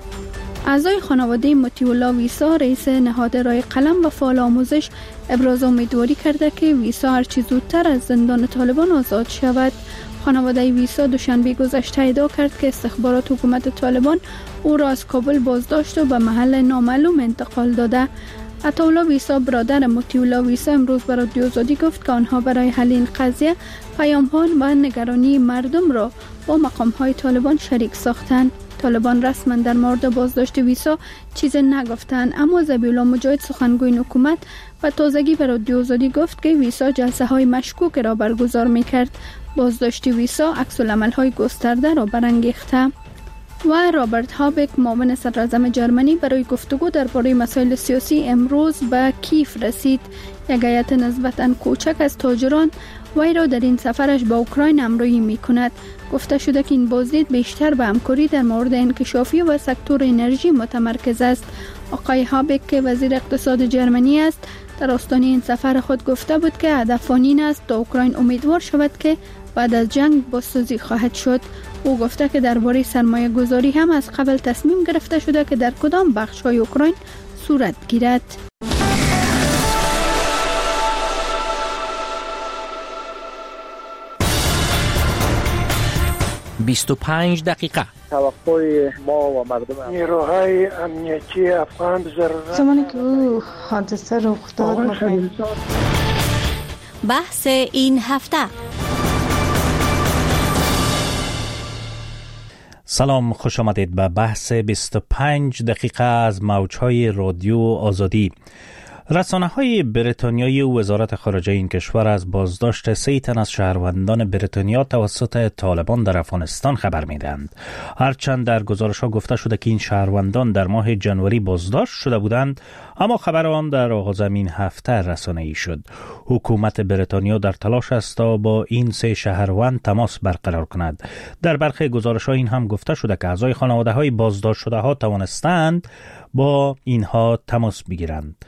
اعضای خانواده مطیع الله ویسا رئیس نهاد رای قلم و فعال آموزش ابراز امیدواری کرده که ویسا هر چه زودتر از زندان طالبان آزاد شود. خانواده ویسا دوشنبه گذشته ادعا کرد که استخبارات حکومت طالبان او را از کابل بازداشت و به محل نامعلوم انتقال داده. عطاالله ویسا برادر مطیع الله ویسا امروز به رادیو آزادی گفت که آنها برای حل این قضیه پیام‌ها و نگرانی مردم را با مقام‌های طالبان شریک ساختند. طالبان رسما در مورد بازداشت ویسا چیز نگفتند، اما ذبیح‌الله مجاهد سخنگوی حکومت و تازگی به رادیو آزادی گفت که ویسا جلسه‌های مشکوک را برگزار می‌کرد. بازداشت ویسا عکس‌العمل‌های گسترده را برانگیخته. و رابرت هابک معاون صدراعظم جرمنی برای گفتگو درباره مسائل سیاسی امروز به کیف رسید. یک هیئت نسبتاً کوچک از تاجران وی را در این سفرش با اوکراین همراهی می‌کند. گفته شده که این بازدید بیشتر به همکاری در مورد انکشافی و سکتور انرژی متمرکز است. آقای هابک که وزیر اقتصاد جرمنی است در آستانه این سفر خود گفته بود که هدف آن است تا اوکراین امیدوار شود که بعد از جنگ بازسازی خواهد شد. او گفته که درباره سرمایه گذاری هم از قبل تصمیم گرفته شده که در کدام بخش های اوکراین صورت گیرد. «25 دقیقه» توقع ما و مردم نیروهای امنیتی افغان ضرورت زمانی که او حادثه رخ داد. بحث این هفته. سلام، خوش آمدید به بحث 25 دقیقه از موجهای رادیو آزادی. رسانه‌های بریتانیایی و وزارت خارجه این کشور از بازداشت 3 تن از شهروندان بریتانیا توسط طالبان در افغانستان خبر می‌دهند. هرچند در گزارش‌ها گفته شده که این شهروندان در ماه ژانویه بازداشت شده بودند، اما خبر آن در آغاز این هفته رسانه‌ای شد. حکومت بریتانیا در تلاش است تا با این 3 شهروند تماس برقرار کند. در برخی گزارش‌ها این هم گفته شده که اعضای خانواده‌های بازداشت شده‌ها توانستند با اینها تماس بگیرند.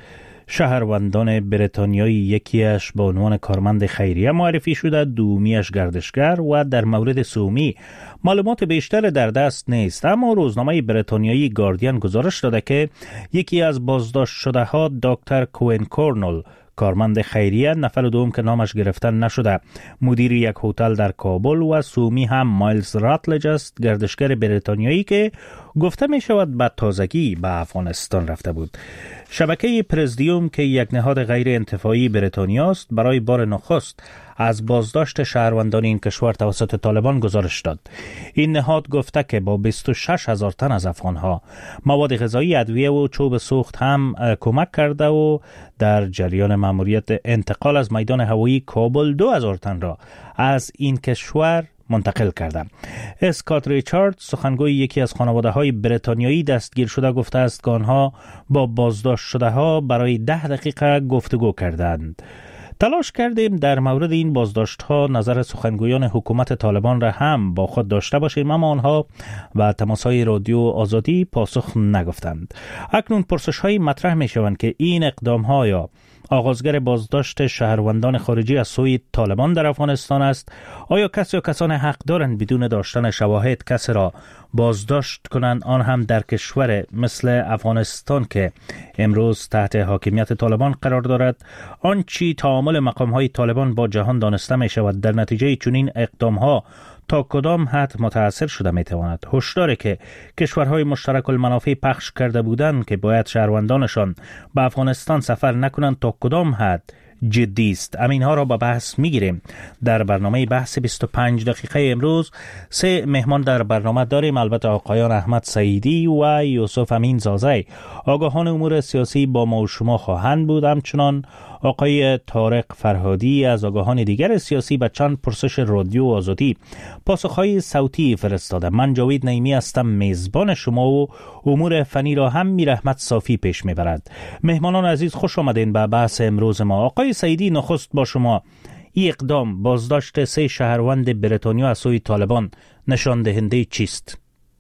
شهروندان بریتانیایی، یکیش به عنوان کارمند خیریه معرفی شده، دومیش گردشگر و در مورد سومی معلومات بیشتر در دست نیست. اما روزنامه بریتانیایی گاردین گزارش داده که یکی از بازداشت شده ها دکتر کوین کورنل، کارمند خیریه، نفر دوم که نامش گرفتن نشده، مدیر یک هتل در کابل، و سومی هم مایلز راتلج است، گردشگر بریتانیایی که گفته می شود به تازگی به افغانستان رفته بود. شبکه پرزیدیوم که یک نهاد غیر انتفاعی بریتانیا است، برای بار نخست از بازداشت شهروندان این کشور توسط طالبان گزارش داد. این نهاد گفته که با 26,000 تن از افغانها مواد غذایی، ادویه و چوب سوخت هم کمک کرده و در جریان مأموریت انتقال از میدان هوایی کابل 2,000 تن را از این کشور منتقل کرده. اسکات ریچارد، سخنگوی یکی از خانواده‌های بریتانیایی دستگیر شده، گفته است که آنها با بازداشت شده ها برای 10 دقیقه گفتگو کردند. تلاش کردیم در مورد این بازداشت ها نظر سخنگویان حکومت طالبان را هم با خود داشته باشیم، اما آنها و تماس‌های رادیو آزادی پاسخ نگفتند. اکنون پرسش های مطرح می شوند که این اقدام ها یا آغازگر بازداشت شهروندان خارجی از سوی طالبان در افغانستان است؟ آیا کسی یا کسان حق دارند بدون داشتن شواهد کسی را بازداشت کنند، آن هم در کشور مثل افغانستان که امروز تحت حاکمیت طالبان قرار دارد؟ آنچه تعامل مقام‌های طالبان با جهان دانسته می شود، در نتیجه چنین اقدام‌ها تا کدام حد متأثر شده می تواند؟ هشداری که کشورهای مشترک المنافع پخش کرده بودند که باید شهروندانشان به افغانستان سفر نکنند، تا کدام حد جدی است؟ همینها را با بحث میگیریم در برنامه بحث 25 دقیقه امروز. 3 مهمان در برنامه داریم، البته آقایان احمد سعیدی و یوسف امین زازی آگاهان امور سیاسی با ما و شما خواهند بود. همچنان آقای طارق فرهادی از آگاهان دیگر سیاسی به چند پرسش رادیو آزادی پاسخهای صوتی فرستاده. من جاوید نعیمی هستم، میزبان شما، و امور فنی را هم میرحمت صافی پیش میبرد. مهمانان عزیز، خوش آمدین به بحث امروز ما. آقای سعیدی، نخست با شما، این اقدام بازداشت 3 شهروند بریتانیا از سوی طالبان نشان دهنده چیست؟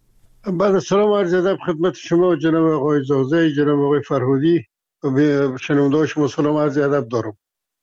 بعد سلام عرض ادب خدمت شما جناب آقای زازی، جناب آقای فرهادی، به شنونده‌های شما سلام عرض ادب دارم.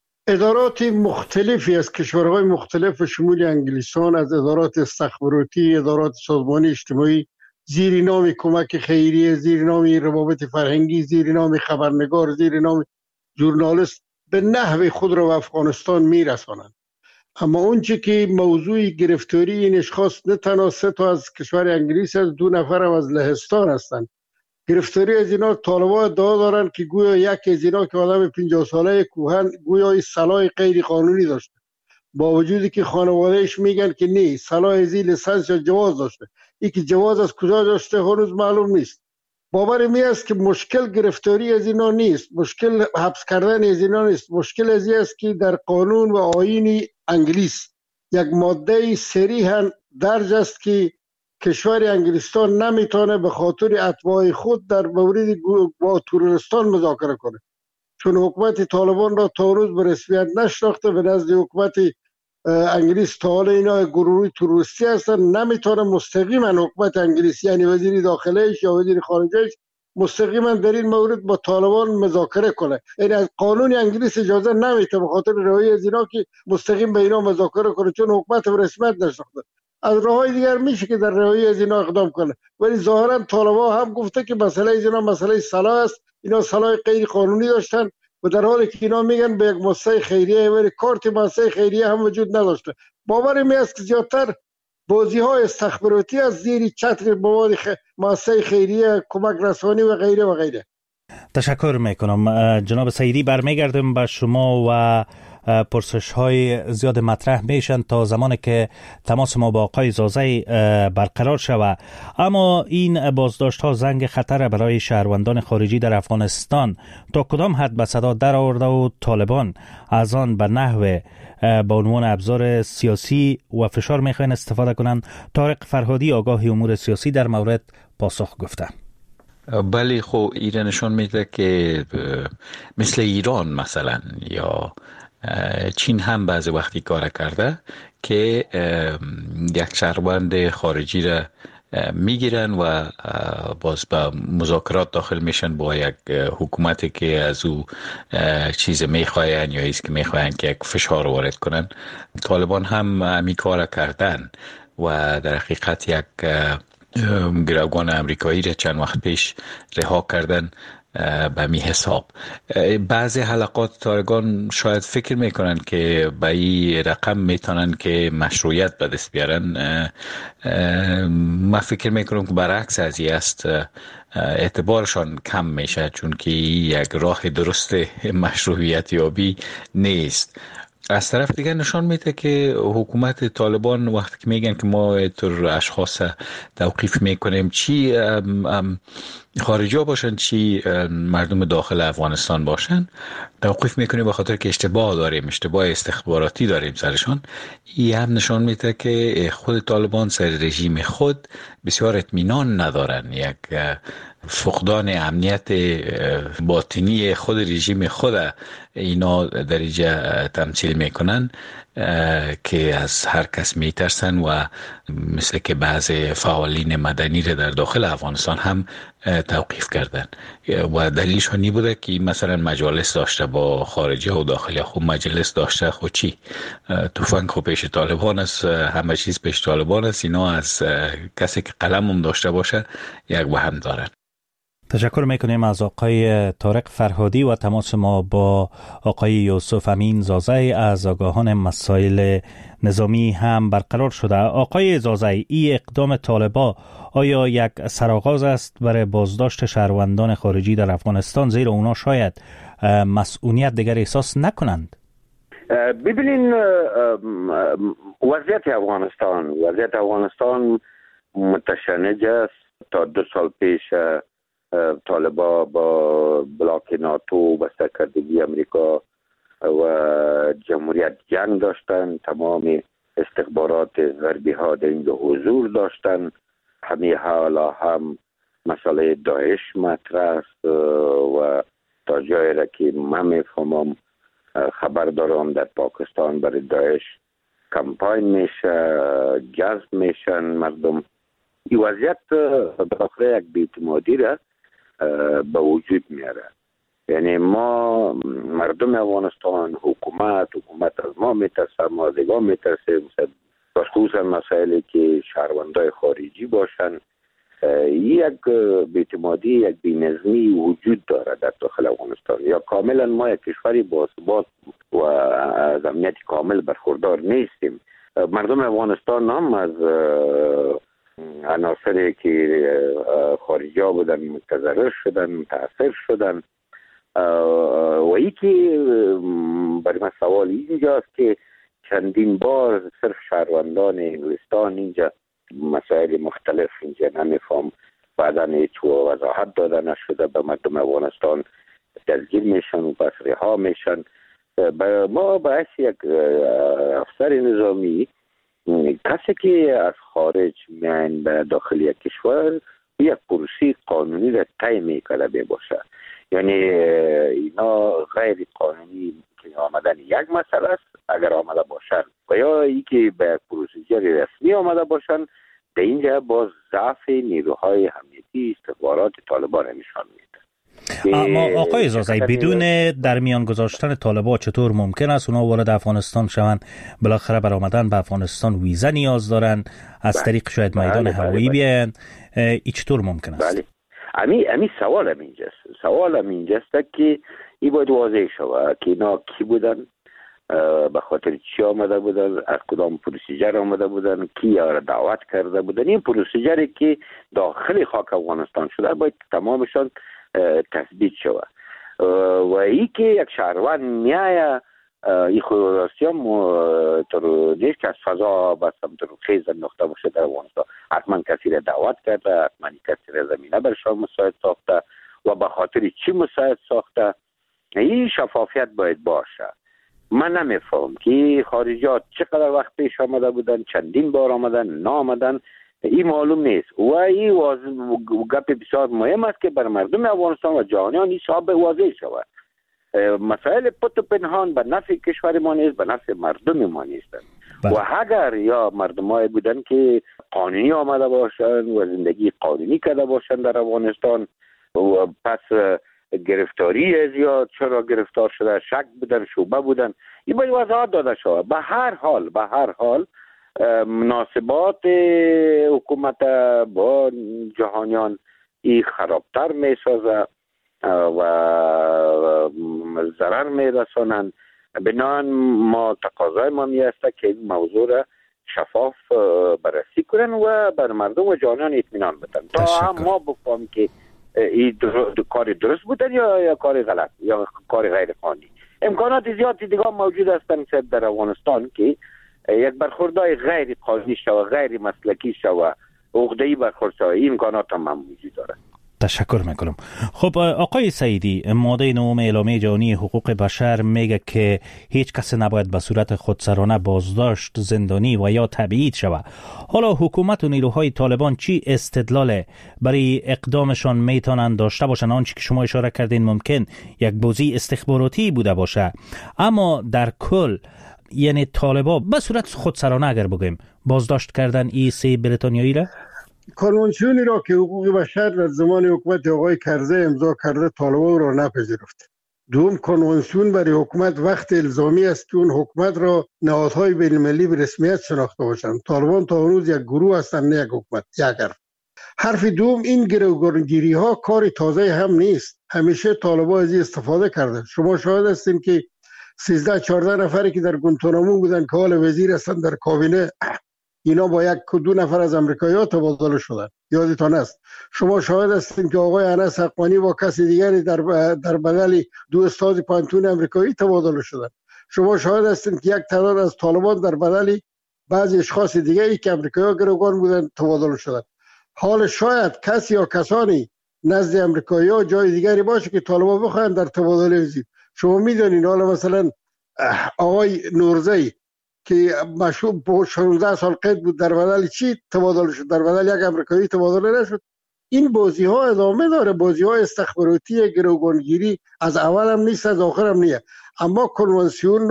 ادارات مختلفی از کشورهای مختلف شمول انگلستان، از ادارات استخباراتی، ادارات سازمانی اجتماعی، زیر نام کمک خیریه، زیر نام روابط فرهنگی، زیر نام خبرنگار، زیر نام ژورنالیست، به نحو خود را به افغانستان میرسانند. اما اونچه که موضوع گرفتاری این اشخاص نه تنها 3 تا از کشور انگلیس است، 2 نفر هم از لهستان هستند. گرفتاری از اینا طالبان ادعا دارند که گویا یک از اینا که آدم 50 ساله کوهن گویا سلاح غیر قانونی داشته، با وجودی که خانوادهش میگن که نه، سلاح ازی لیسانس یا جواز داشته. این که جواز از کجا داشته هنوز معلوم نیست. باور می است که مشکل گرفتاری از اینا نیست، مشکل حبس کردن از اینا نیست، مشکل از این است که در قانون و آیین انگلیس یک ماده صریحاً درج است که کشور انگلستان نمیتونه به خاطر اتباع خود در مورد با تروریستان مذاکره کنه، چون حکومت طالبان را تا روز به رسمیت نشناخته. به نزد حکومت انگلیس تا حالا اینا گروهی تروریستی هستن، نمیتونه مستقیما حکومت انگلیس یعنی وزیر داخلهش یا وزیر خارجهش مستقیما در این مورد با طالبان مذاکره کنه. یعنی از قانون انگلیس اجازه نمیده به خاطر رهایی از اینا که مستقیم به اینا مذاکره کنه، چون حکومت به رسمیت نشناخته. از راههای دیگر میشه که در رهایی از اینا اقدام کنه، ولی ظاهرا طالبان هم گفته که مسئله از اینا مسئله سلاح است، اینا سلاح غیر قانونی داشتن، و در حالی که اینا میگن به یک مؤسسه خیریه، ولی کارت مؤسسه خیریه هم وجود نداشته. باور می است که زیادتر بازی های استخباراتی از زیر چتر مواد مؤسسه خیریه، کمک رسانی و غیره و غیره. تشکر میکنم. جناب سعیدی، برمیگردم به شما و پرسش های زیاد مطرح میشن تا زمانی که تماس ما با آقای زازی برقرار شود. اما این بازداشت ها زنگ خطر برای شهروندان خارجی در افغانستان تا کدام حد به صدا در آورده و طالبان از آن به نحو به عنوان ابزار سیاسی و فشار میخواین استفاده کنند؟ طارق فرهادی، آگاه امور سیاسی، در مورد پاسخ گفته. بله، خب ایران نشون میده که مثل ایران مثلا یا چین هم بعضی وقتی کار کرده که یک شهروند خارجی را میگیرن و باز به مذاکرات داخل میشن با یک حکومتی که از او چیز میخواین یا ایست که میخواین که یک فشار وارد کنن. طالبان هم همین کار کردن و در حقیقت یک گروگان امریکایی را چند وقت پیش رها کردن به می حساب. بعضی حلقات طالبان شاید فکر میکنن که به این رقم میتونن که مشروعیت به دست بیارن. من فکر میکنم که برعکس از این است، اعتبارشان کم میشه، چون که یک راه درست مشروعیت یابی نیست. از طرف دیگر نشان میده که حکومت طالبان وقتی که میگن که ما تر اشخاص توقیف میکنیم، چی خارجی ها باشن چی مردم داخل افغانستان باشن، توقیف میکنیم به خاطر که اشتباه داریم، اشتباه استخباراتی داریم سرشان. این هم نشان میده که خود طالبان سر رژیم خود بسیار اطمینان ندارن، یک فقدان امنیت باطنی خود رژیم خود اینا در اینجا تمثیل میکنن که از هر کس میترسن و مثل که بعض فعالین مدنی را در داخل افغانستان هم توقیف کردن و دلیلش نی بوده که مثلا مجالس داشته با خارجی و داخلی. خب مجلس داشته خود چی؟ تفنگ خب پیش طالبان است، همه چیز پیش طالبان است. اینا از کسی که قلم هم داشته باشه یک وهم دارن. تشکر میکنیم از آقای طارق فرهادی و تماس ما با آقای یوسف امین زازی از آگاهان مسائل نظامی هم برقرار شده. آقای زازی، این اقدام طالبان آیا یک سرآغاز است برای بازداشت شهروندان خارجی در افغانستان، زیرا اونا شاید مسئولیت دیگر احساس نکنند؟ ببینین وضعیت افغانستان متشنج است. تا 2 سال پیش طالبا با بلاک ناتو، بسته‌کردگی امریکا و جمهوریت جنگ داشتن. تمام استخبارات غربی ها در اینجا حضور داشتن. همین حالا هم مسئله داعش مطرح است و تا جایی را که من میفهمم خبر دارم در پاکستان برای داعش کمپاین میشه، جذب میشن مردم. این وضعیت بالاخره یک بی‌اعتمادی را به وجود میاره. یعنی ما مردم افغانستان، حکومت از ما میترسه، ما از دیگه میترسه، خصوصا مسائلی که شهروندای خارجی باشن. یک بی‌اعتمادی، یک بی‌نظمی وجود داره در داخل افغانستان. یا کاملا ما یک کشوری با ثبات و از امنیت کامل برخوردار نیستیم. مردم افغانستان هم از عناصری که خارجی ها بودن متضرر شدن، متاثر شدن. و یکی برای من سوال اینجاست که چندین بار صرف شهروندان انگلستان اینجا مسائل مختلف اینجا نمیفهم بعدا هیچ وضاحت داده نشده به مردم افغانستان، دستگیر میشن و پس رها میشن. ما باعث یک افسر نظامی، کسی که از خارج میان به داخل یک کشور، یک پروسه قانونی را طی میکنه باشه. یعنی اینا غیر قانونی که آمدن یک مسئله است اگر آمده باشن، و یا ای که به پروسیجر رسمی آمده باشن، در اینجا باز ضعف نیروهای امنیتی استخبارات طالبان نشان میده. اما آقای زازی، بدون در میان گذاشتن طالبان چطور ممکن است اونا وارد افغانستان شوند؟ بالاخره بر آمدن به افغانستان ویزا نیاز دارن، از طریق شاید میدان هوایی بیاین. این چطور ممکن است؟ بله، امی سوال اینجاست که این باید واضح شود که اینا کی بودن، به خاطر چی آمده بودن، از کدام پروسیجر آمده بودن، کی را دعوت کرده بودن. این پروسیجری که داخل خاک افغانستان شده باید تمامشان تثبیت شود. و ای که یک شهروند میایه، این خودراستی هم تر نیست که از فضا بس هم تر خیز نقطه باشه در افغانستان. حتما کسی را دعوت کرده، حتما کسی را زمینه برشان مساعد ساخته و به خاطر چی مساعد ساخته. این شفافیت باید باشه. من نمیفهم که خارجات چقدر وقت پیش آمده بودن، چندین بار آمدن، نامدن، این معلوم نیست. و این گپ بسیار مهم است که بر مردم افغانستان و جهانیان این صاحب واضح شود. مسائل پت و پنهان به نفع کشور ما نیست، به نفع مردم ما نیست. و اگر یا مردمای بودن که قانونی آمده باشن و زندگی قانونی کرده باشن در افغانستان و پس گرفتاری زیاد چرا گرفتار شده، شک بودن، شبهه بودن، این باید وضاحت داده شود. به هر حال مناسبات حکومت با جهانیان این خرابتر می سازه و ضرر می رسانند. بنابراین ما تقاضای ما می است که این موضوع را شفاف بررسی کنن و بر مردم و جهانیان اطمینان بدن تا هم ما بفهمیم که این کار درست بودن یا کار غلط یا کار غیر قانونی. امکانات زیادی دیگه موجود هستند در افغانستان که یک برخوردهای غیر قانونی شو، غیر مسلکی شو، عقده‌ای برخورد شو، این امکانات هم موجود داره. تشکر میکنم. خب آقای سعیدی، ماده 9 اعلامیه جهانی حقوق بشر میگه که هیچ کس نباید به صورت خودسرانه بازداشت، زندانی و یا تبعید شود. حالا حکومت و نیروهای طالبان چی استدلال برای اقدامشان میتونن داشته باشن؟ آنچه که شما اشاره کردین ممکن یک بازی استخباراتی بوده باشه، اما در کل یعنی طالبا به صورت خودسرانه اگر بگیم بازداشت کردن این 3 بریتانیایی را؟ کنوانسیونی را که حقوق بشر در زمان حکومت آقای کرزی امضا کرده طالبان را نپذیرفت. دوم، کنوانسیون برای حکومت وقت الزامی است که اون حکومت را نهادهای بین‌المللی به رسمیت شناخته باشند. طالبان تا هنوز یک گروه هستند، نه یک حکومت. حرف دوم، این گروگانگیری ها کار تازه هم نیست. همیشه طالبان از این استفاده کرده. شما شاهد هستین که 13-14 نفری که در گوانتانامو بودن که حال وزیر هستند در کابینه، اینا با 1-2 نفر از امریکایی‌ها تبادله شدن. یادتان است. شما شاهد هستین که آقای انس حقانی با کسی دیگری در بدل 2 استاد پانتون امریکایی تبادله شدن. شما شاهد هستین که یک تعداد از طالبان در بدل بعضی اشخاص دیگری که امریکایی‌ها گروگان بودن تبادله شدن. حال شاید کسی یا کسانی نزد امریکایی‌ها جای دیگری باشه که طالبان بخواهند در تبادله وزیر. شما میدونین حالا مثلا آقای نورزی که مشروع با 16 سال قید بود در بدل چی تبادله شد؟ در بدل یک امریکایی تبادله نشد. این بازی ها ادامه داره، بازی های استخباراتی گروگانگیری از اول هم نیست از آخر هم نیست. اما کنوانسیون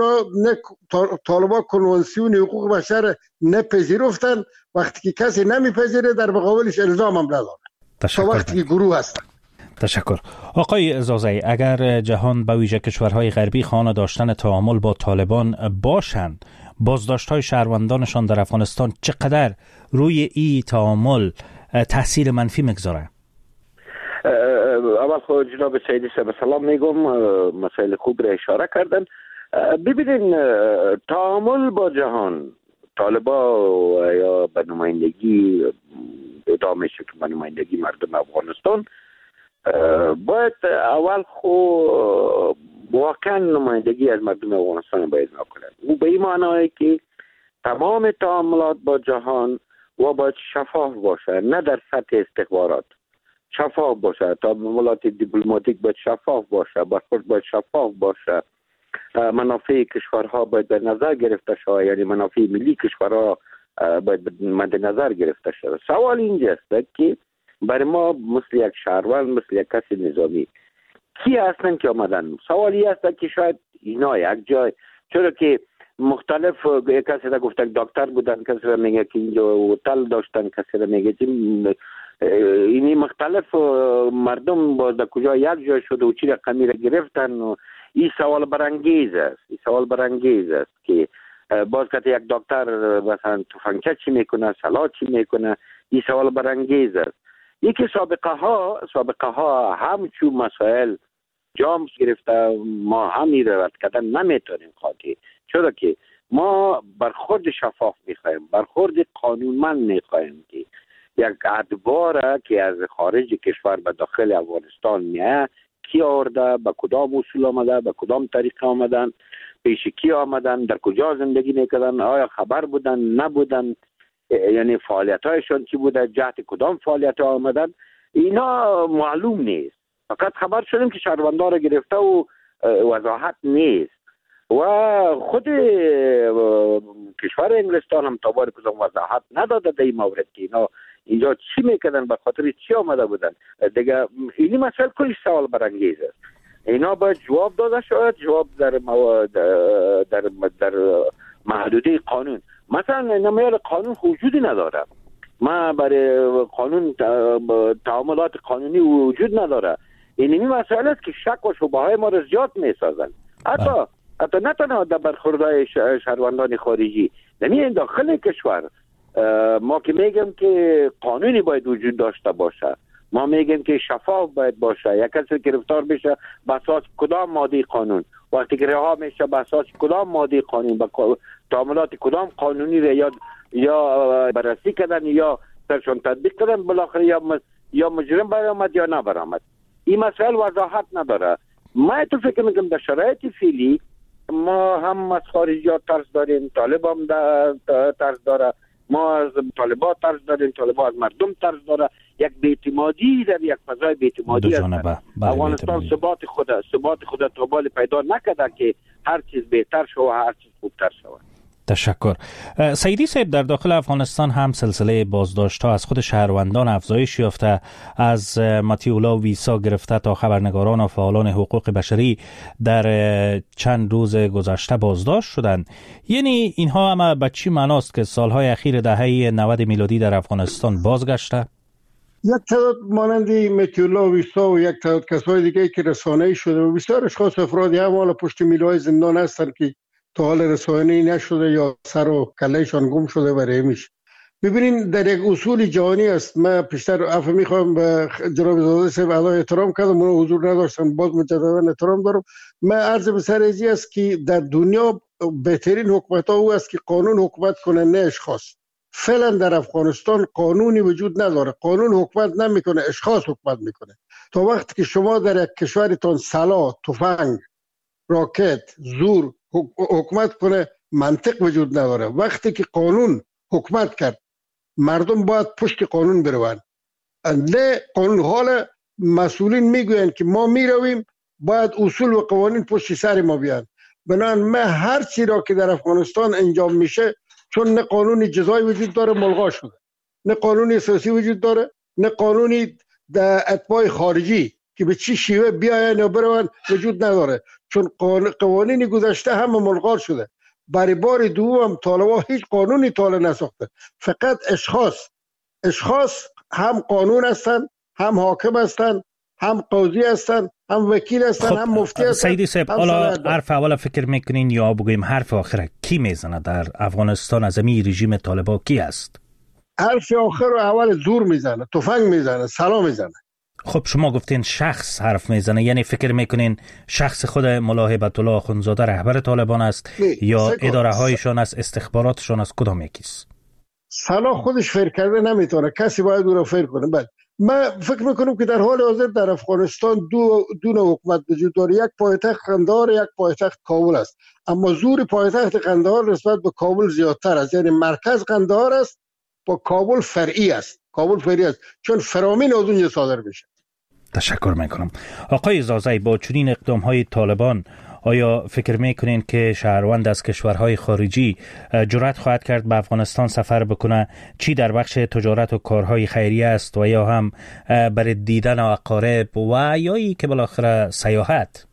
طالبان کنوانسیون حقوق بشر نپذیرفتن. وقتی که کسی نمیپذیره در مقابلش الزام هم نداره تا وقتی که گروه هستن. تشکر. آقای زازی، اگر جهان به ویژه کشورهای غربی خواهان داشتن تعامل با طالبان باشند، بازداشت‌های شهروندانشان در افغانستان چقدر روی این تعامل تاثیر منفی میگذاره؟ اول خود جناب سعیدی صاحب سلام میگم، مسائل خوب را اشاره کردن. ببینین تعامل با جهان، طالبان یا به نمایندگی ادامه شد به نمایندگی مردم افغانستان، باید اول خود واقعا نمایندگی از مردم افغانستان باید نکنند. او به این معنی که تمام تعاملات با جهان و باید شفاف باشه، نه در سطح استخبارات، شفاف باشه. تعاملات دیپلماتیک باید شفاف باشه، برخورد باید شفاف باشه. منافع کشورها باید در نظر گرفته شود، یعنی منافع ملی کشورها باید مد نظر گرفته شود. سوال اینجا است که برای ما مثل یک شهروند، مثل یک کسی نظامی کی هستن که آمدن؟ سوالی است که شاید اینا یک جای، چرا که مختلف کسی را گفتن دکتر بودن، کسی را میگه که اینجا هتل داشتن، کسی را میگه اینی مختلف مردم با در کجا یک جای شده و چی رقمی را گرفتن. و این سوال برانگیز است که باز که یک دکتر مثلا تفنگچی چی میکنه، سلاح چی میکنه، این سوال برانگیز است. یکی سابقه ها همچون مسائل جام گرفته، ما همی رد کردن نمیتونیم خاطی، چرا که ما برخورد شفاف میخوایم، برخورد قانونمند میخوایم که یک ادوار که از خارج کشور به داخل افغانستان میاد کی آورده، به کدام اصول آمده، به کدام طریقه آمدن، پیش کی آمدن، در کجا زندگی میکردن، آیا خبر بودن نبودن، یعنی فعالیت هایشان چی بوده، جهت کدام فعالیت ها آمدن، اینا معلوم نیست. فقط خبر شدیم که شهروندان را گرفته و وضاحت نیست. و خود کشور انگلستان هم تا بار کدام وضاحت نداده در این مورد که اینا اینجا چی میکردن، به خاطر چی آمده بودن دیگه. اینی مسئله کلی سوال برانگیز است. اینا باید جواب داده شود، جواب در محدوده قانون. مثلا نمیال قانون وجودی نداره، ما برای قانون تعاملات قانونی وجود نداره. اینمی مسئله است که شک و شبهه های ما را زیاد میسازن. حتی نه تنها در برخوردهای شهروندان خارجی، نمی داخل کشور ما که میگم که قانونی باید وجود داشته باشه، ما میگیم که شفاف باید باشه. یک کسی گرفتار بشه به اساس کدام ماده قانون، وقتی که رها میشه به اساس کدام ماده قانون، با تعاملات کدام قانونی را یا بررسی کردن یا سرشون تطبیق کردن، بالاخره یا مجرم برآمد یا نه برآمد. این مسئله وضاحت نداره. من تو فکر میکنم در شرایط فعلی ما هم از خارجیات ترس داریم، طالب هم ترس داره، ما از طالبات ترس داریم، طالبات از مردم ترس داره. یک بی‌اعتمادی در یک فضای بی‌اعتمادی است. افغانستان ثبات خود تا بال پیدا نکرده که هر چیز بهتر شود و هر چیز خوبتر شود. تشکر. سیدی صاحب، در داخل افغانستان هم سلسله بازداشت‌ها از خود شهروندان افزایش یافته، از مطیع ویسا گرفته تا خبرنگاران و فعالان حقوق بشری در چند روز گذشته بازداشت شدند. یعنی اینها هم به چی معناست که سالهای اخیر دهه 90 میلادی در افغانستان بازگشته؟ یک تعداد مانندی مطیع ویسا و یک تعداد کسای دیگه که رسانه‌ای شده و بسیار اشخاص افرادی هم حالا پشت میله‌های زندان هستند که تا حال رسانه‌ای نشده یا سر و کلهشان گم شده و رهمیش. ببینین در یک اصول جهانی است. من پیشتر عفو میخوام به جناب زاده صاحب اعلای احترام کردم، اون حضور نداشتم، باز مجددا احترام دارم. من عرض به سر ازی است که در دنیا بهترین حکومت ها او است که قانون حکومت کنه نه اشخاص. فعلا در افغانستان قانونی وجود نداره، قانون حکومت نمیکنه، اشخاص حکومت میکنه. تا وقتی که شما در یک کشورتون سلاح، تفنگ، راکت، زور حکومت کنه، منطق وجود نداره. وقتی که قانون حکومت کرد، مردم باید پشت قانون بروند. نه قانون حال مسئولین میگوین که ما میرویم، باید اصول و قوانین پشت سر ما بیان. بنابراین من هر چی را که در افغانستان انجام میشه، چون نه قانونی جزایی وجود داره ملغا شده، نه قانونی اساسی وجود داره، نه قانونی در اتباع خارجی که به چی شیوه بیاین یا بروند وجود نداره، چون قوانین گذشته هم ملغا شده. برای بار دوم طالبان هیچ قانونی طالع نساخته، فقط اشخاص هم قانون هستند، هم حاکم هستند، هم قاضی هستند، هم وکیل هستند، هم مفتی هستند. سیدی صاحب، حالا حرف اول فکر میکنین یا بگویم حرف آخر کی میزنه در افغانستان از این رژیم طالبان کی است؟ حرف آخر رو اول زور میزنه، تفنگ میزنه، سلاح میزنه. خب شما گفتین شخص حرف میزنه، یعنی فکر میکنین شخص خود ملا هیبت الله اخوندزاده رهبر طالبان است یا اداره هایشان است، استخباراتشان است، کدام یکیست؟ سلاح خودش فیر کرده نمیتونه، کسی باید او را فیر کنه. بعد من فکر میکنم که در حال حاضر در افغانستان دو نوع حکومت وجود داره، یک پایتخت قندهار، یک پایتخت کابل است. اما زور پایتخت قندهار نسبت به کابل زیادتر است، یعنی مرکز قندهار است، با کابل فرعی است. چون فرامین از اونجا صادر میشه. تشکر میکنم. آقای زازی، با چنین اقدام های طالبان آیا فکر میکنین که شهروند از کشورهای خارجی جرأت خواهد کرد به افغانستان سفر بکنه، چی در بخش تجارت و کارهای خیریه است و یا هم برای دیدن اقارب و یا ای که بالاخره سیاحت؟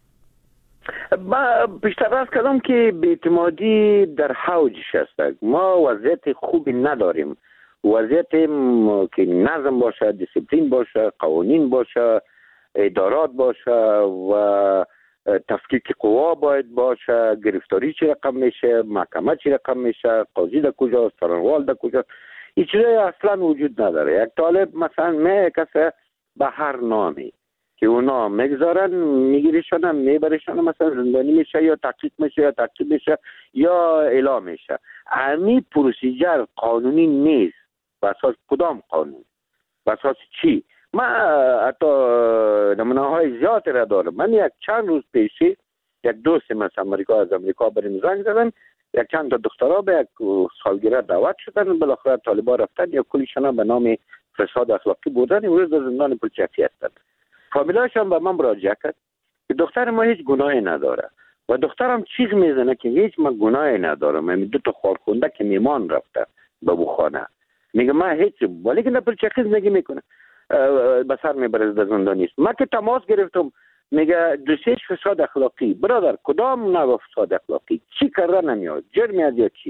با بیشتر از کردم که بی‌اعتمادی در حوجش است. ما وضعیت خوبی نداریم، وضعیت که نظم باشه، دیسیپلین باشه، قوانین باشه، ادارات باشه و تفکیک قوا باید باشه، گرفتاری چی رقم میشه، محکمه چی رقم میشه، قاضی در کجاست، سرنوال در کجاست، این چیزا اصلا وجود نداره. یک طالب مثلا کسی به هر نامی که اونا میگذارن میگیریشن میبریشن، مثلا زندانی میشه یا تحقیق میشه یا تعقیب میشه یا اعلام میشه. همین پروسیجر قانونی نیست. به اساس کدام قانون؟ به اساس چی؟ من حتی نمونه های زیادی را دارم. من یک چند روز پیشی یک دوست مثلا از امریکا بریم زنگ زدن، یک چند تا دخترها به یک سالگرد دعوت شدن، بالاخره طالبان رفتن یا کلیشان به نام فساد اخلاقی بودن، امروز در زندان پلچکی هستند. فامیلاشان به من مراجعه کرد که دختر ما هیچ گناهی نداره و دخترم چیز میزنه که هیچ من گناهی ندارم. من دو تا خالخونده که میمان رفته به بوخانه، میگه من هیچ، ولی که پلچکی زندگی میکنه، به سر میبره در زندان نیست. من که تماس گرفتم میگه دوسیش فساد اخلاقی. برادر کدام نوع فساد اخلاقی؟ چی کرده نمیاد؟ جرمی از یا چی است؟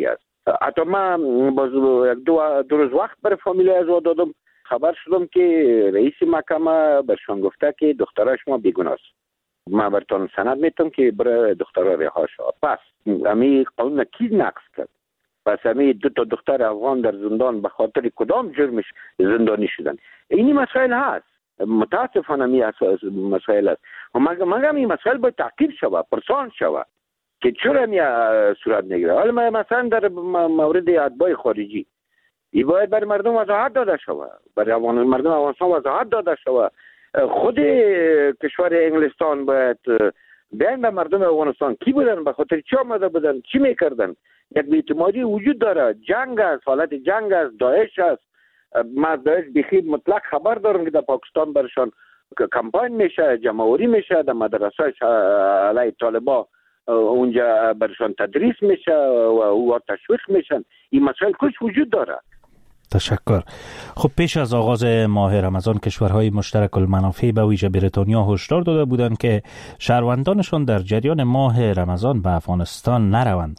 حتی من باز دو روز وقت برای فامیل ازوا دادم، خبر شدم که رئیس محکمه برشان گفته که دخترای شما بیگناه است. من براتون سند میتونم که برای دخترها رها شد. پس امی قانون کی نقض کرد؟ پس امی 2 دختر افغان در زندان به خاطر کدام جرمش زندانی شدن؟ اینی مسائل هست. متاسفانه می مسائل است. و مگم این مسائل باید تعقیب شود، پرسان شود که چرا می صورت نگیره. حالا مثلا در مورد اتباع خارجی ای باید برای مردم وضاحت داده شود، برای مردم افغانستان وضاحت داده شود. خود کشور انگلستان باید بیان به مردم افغانستان کی بودن، به خاطر چی آمده بودن، چی میکردن. یک بی‌اعتمادی وجود داره، جنگ است، حالت جنگ است، داعش است. ما داعش بخیر مطلق خبر دارم که در پاکستان برشان کمپاین میشه، جمعوری میشه، در مدرسه علیه طالبا اونجا برشان تدریس میشه و او تشویق میشن. این مسائل کش وجود داره. تشکر. خب پیش از آغاز ماه رمضان کشورهای مشترک المنافع به ویژه بریتانیا هشدار داده بودند که شهروندانشان در جریان ماه رمضان به افغانستان نروند.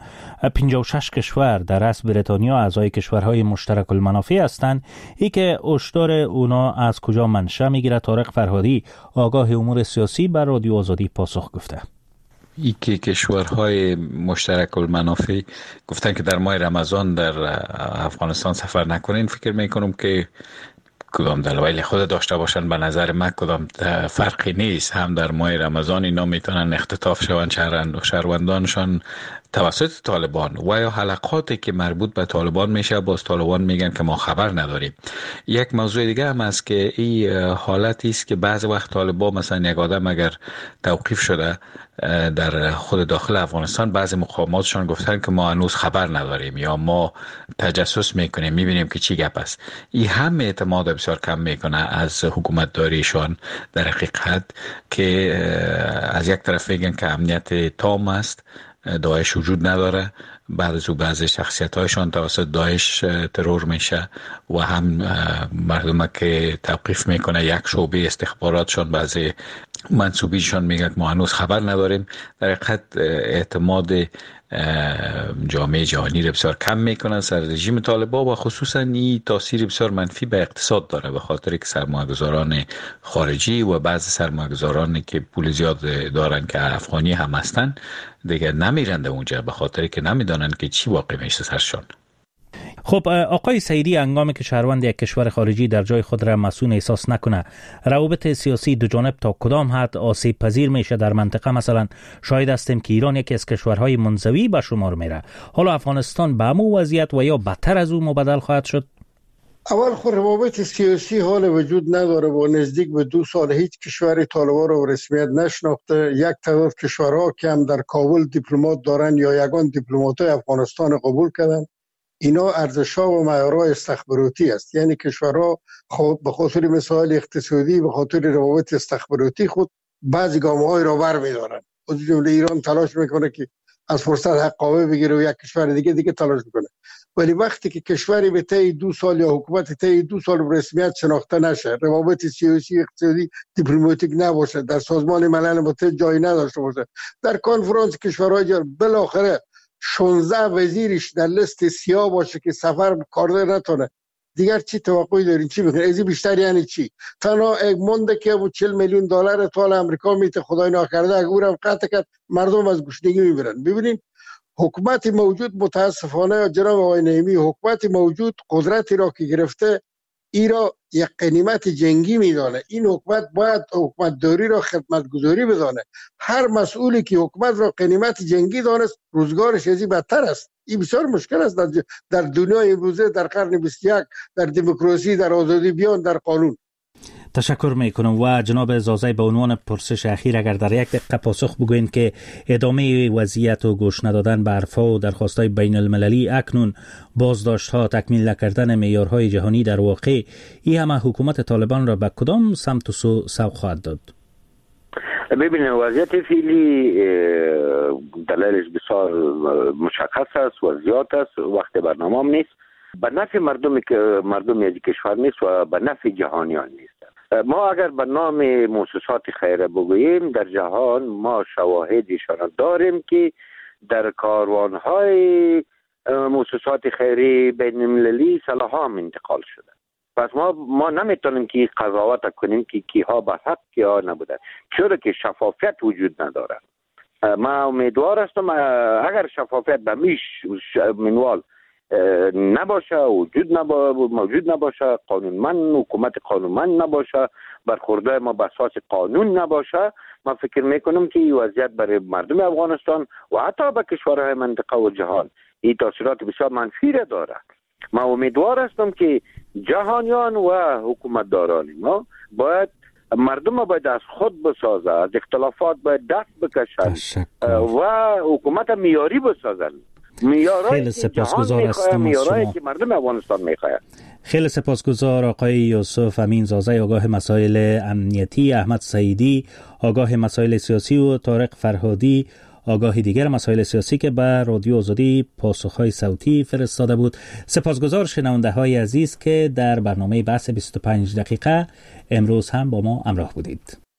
56 کشور در اصل بریتانیا اعضای کشورهای مشترک المنافع هستند. ای که هشدار اونا از کجا منشأ میگیره؟ طارق فرهادی آگاه امور سیاسی بر رادیو آزادی پاسخ گفته. ای که کشورهای مشترک المنافع گفتن که در ماه رمضان در افغانستان سفر نکنین، فکر میکنم که کدام دلایل خود داشته باشن. به نظر من کدام فرقی نیست. هم در ماه رمضان اینا میتونن اختطاف شوند شهروندانشان توسط طالبان و یا حلقاتی که مربوط به طالبان میشه، باز طالبان میگن که ما خبر نداریم. یک موضوع دیگه هم است که این حالتی است که بعض وقت طالبان مثلا یک آدم اگر توقیف شده در خود داخل افغانستان، بعضی مقاماتشان گفتن که ما هنوز خبر نداریم یا ما تجسس میکنیم، میبینیم که چی گپ است. این هم اعتماد بسیار کم میکنه از حکومت داریشان در حقیقت، که از یک طرف میگن که امنیت تام است، داعش وجود نداره، بعد از او بعضی شخصیت هایشان توسط داعش ترور میشه و هم مردم که توقیف میکنه یک شعبه استخباراتشان بعضی منصوبیشان میگن ما هنوز خبر نداریم. در حقیقت اعتماد جامعه جهانی رو بسیار کم میکنن سر رژیم طالبان و خصوصا این تاثیر بسیار منفی به اقتصاد داره، به خاطر که سرمایه‌گذاران خارجی و بعضی سرمایه‌گذارانی که پول زیاد دارن که افغانی هم هستن دیگه نمیرن اونجا، به خاطر که نمیدونن که چی واقع میشه سرشان. خب آقای سعیدی، هنگامی که شهروند یک کشور خارجی در جای خود را مسئول احساس نکنه، روابط سیاسی دو جانب تا کدام حد آسیب پذیر میشه در منطقه؟ مثلا شاهد هستیم که ایران یکی از کشورهای منزوی به شمار میره. حالا افغانستان به همون وضعیت و یا بدتر از اون مبدل خواهد شد؟ اول خود روابط سیاسی حال وجود نداره و نزدیک به 2 سال هیچ کشور طالبان رو رسمیت نشناخته. یک تعداد کشورها که هم در کابل دیپلمات دارن یا یگان دیپلمات‌های افغانستان قبول کردن، اینا ارزش‌ها و معیارهای استخباراتی است. یعنی کشورها به خاطر مسائل اقتصادی، به خاطر روابط استخباراتی خود بعضی گام‌های را برمی‌دارند. از جمله ایران تلاش میکنه که از فرصت حقابه بگیره و یک کشور دیگه تلاش میکنه. ولی وقتی که کشوری به طی 2 سال یا حکومت طی 2 سال رسمیت شناخته نشه، روابط سیاسی، اقتصادی، دیپلماتیک نباشه، در سازمان ملل متحد جایی نداشته باشه، در کنفرانس کشورهای بالاخره 16 وزیرش در لیست سیاه باشه که سفر کارده نتونه، دیگر چی توقعی دارین؟ چی میخواین؟ ازی بیشتر یعنی چی؟ تنها یک مونده که $40 میلیون توال امریکا میته خدای ناکرده اگه اونم قطع کرد مردم از گشنگی میمیرن. ببینین حکومت موجود متاسفانه جناب آقای نعیمی، حکومت موجود قدرتی را که گرفته ایرا یک غنیمت جنگی میدانه. این حکومت باید حکومت داری را خدمتگزاری بدانه. هر مسئولی که حکومت را غنیمت جنگی دانست روزگارش ازی بدتر است. این بسیار مشکل است در دنیای امروزه، در قرن 21، در دموکراسی، در آزادی بیان، در قانون. تشکر میکنم. و جناب زازای به عنوان پرسش اخیر اگر در یک دقیقه پاسخ بگوین که ادامه وضعیت و گوش ندادن به حرفا و درخواست‌های بین المللی، اکنون بازداشت‌ها، تکمیل نکردن معیارهای جهانی، در واقع این همه حکومت طالبان را به کدام سمت و سو سوق خواهد داد؟ ببینید وضعیت فعلی دلایلش بسیار مشخص است و زیاد است، وقت برنامه نیست، به نفع مردم از کشور نیست و به نفع جهانیان نیست. ما اگر به نام مؤسسات خیریه بگوییم در جهان ما شواهدشان داریم که در کاروانهای مؤسسات خیری بین المللی سلاحا هم انتقال شده. پس ما نمیتونیم که قضاوت کنیم که کیها به حق کیها نبوده، چرا که شفافیت وجود نداره. ما امیدوار هستم اگر شفافیت به میش منوال نباشه، موجود نباشه، قانونمند، حکومت قانونمند نباشه، برخورده ما به اساس قانون نباشه، ما فکر میکنم که این وضعیت برای مردم افغانستان و حتی به کشورهای منطقه و جهان این تاثیرات بسیار منفی را داره. ما امیدوار هستم که جهانیان و حکومتداران ما باید مردم باید از خود بسازه، از اختلافات باید دست بکشن و حکومت میاری بسازن، خیلی سپاسگزار هستم از شما که مردم افغانستان میخواهد. خیلی سپاسگزار آقای یوسف امین زازه، آگاه مسائل امنیتی، احمد سعیدی آگاه مسائل سیاسی و طارق فرهادی آگاه دیگر مسائل سیاسی که به رادیو آزادی پاسخهای صوتی فرستاده بود. سپاسگزار شنونده های عزیز که در برنامه بحث 25 دقیقه امروز هم با ما همراه بودید.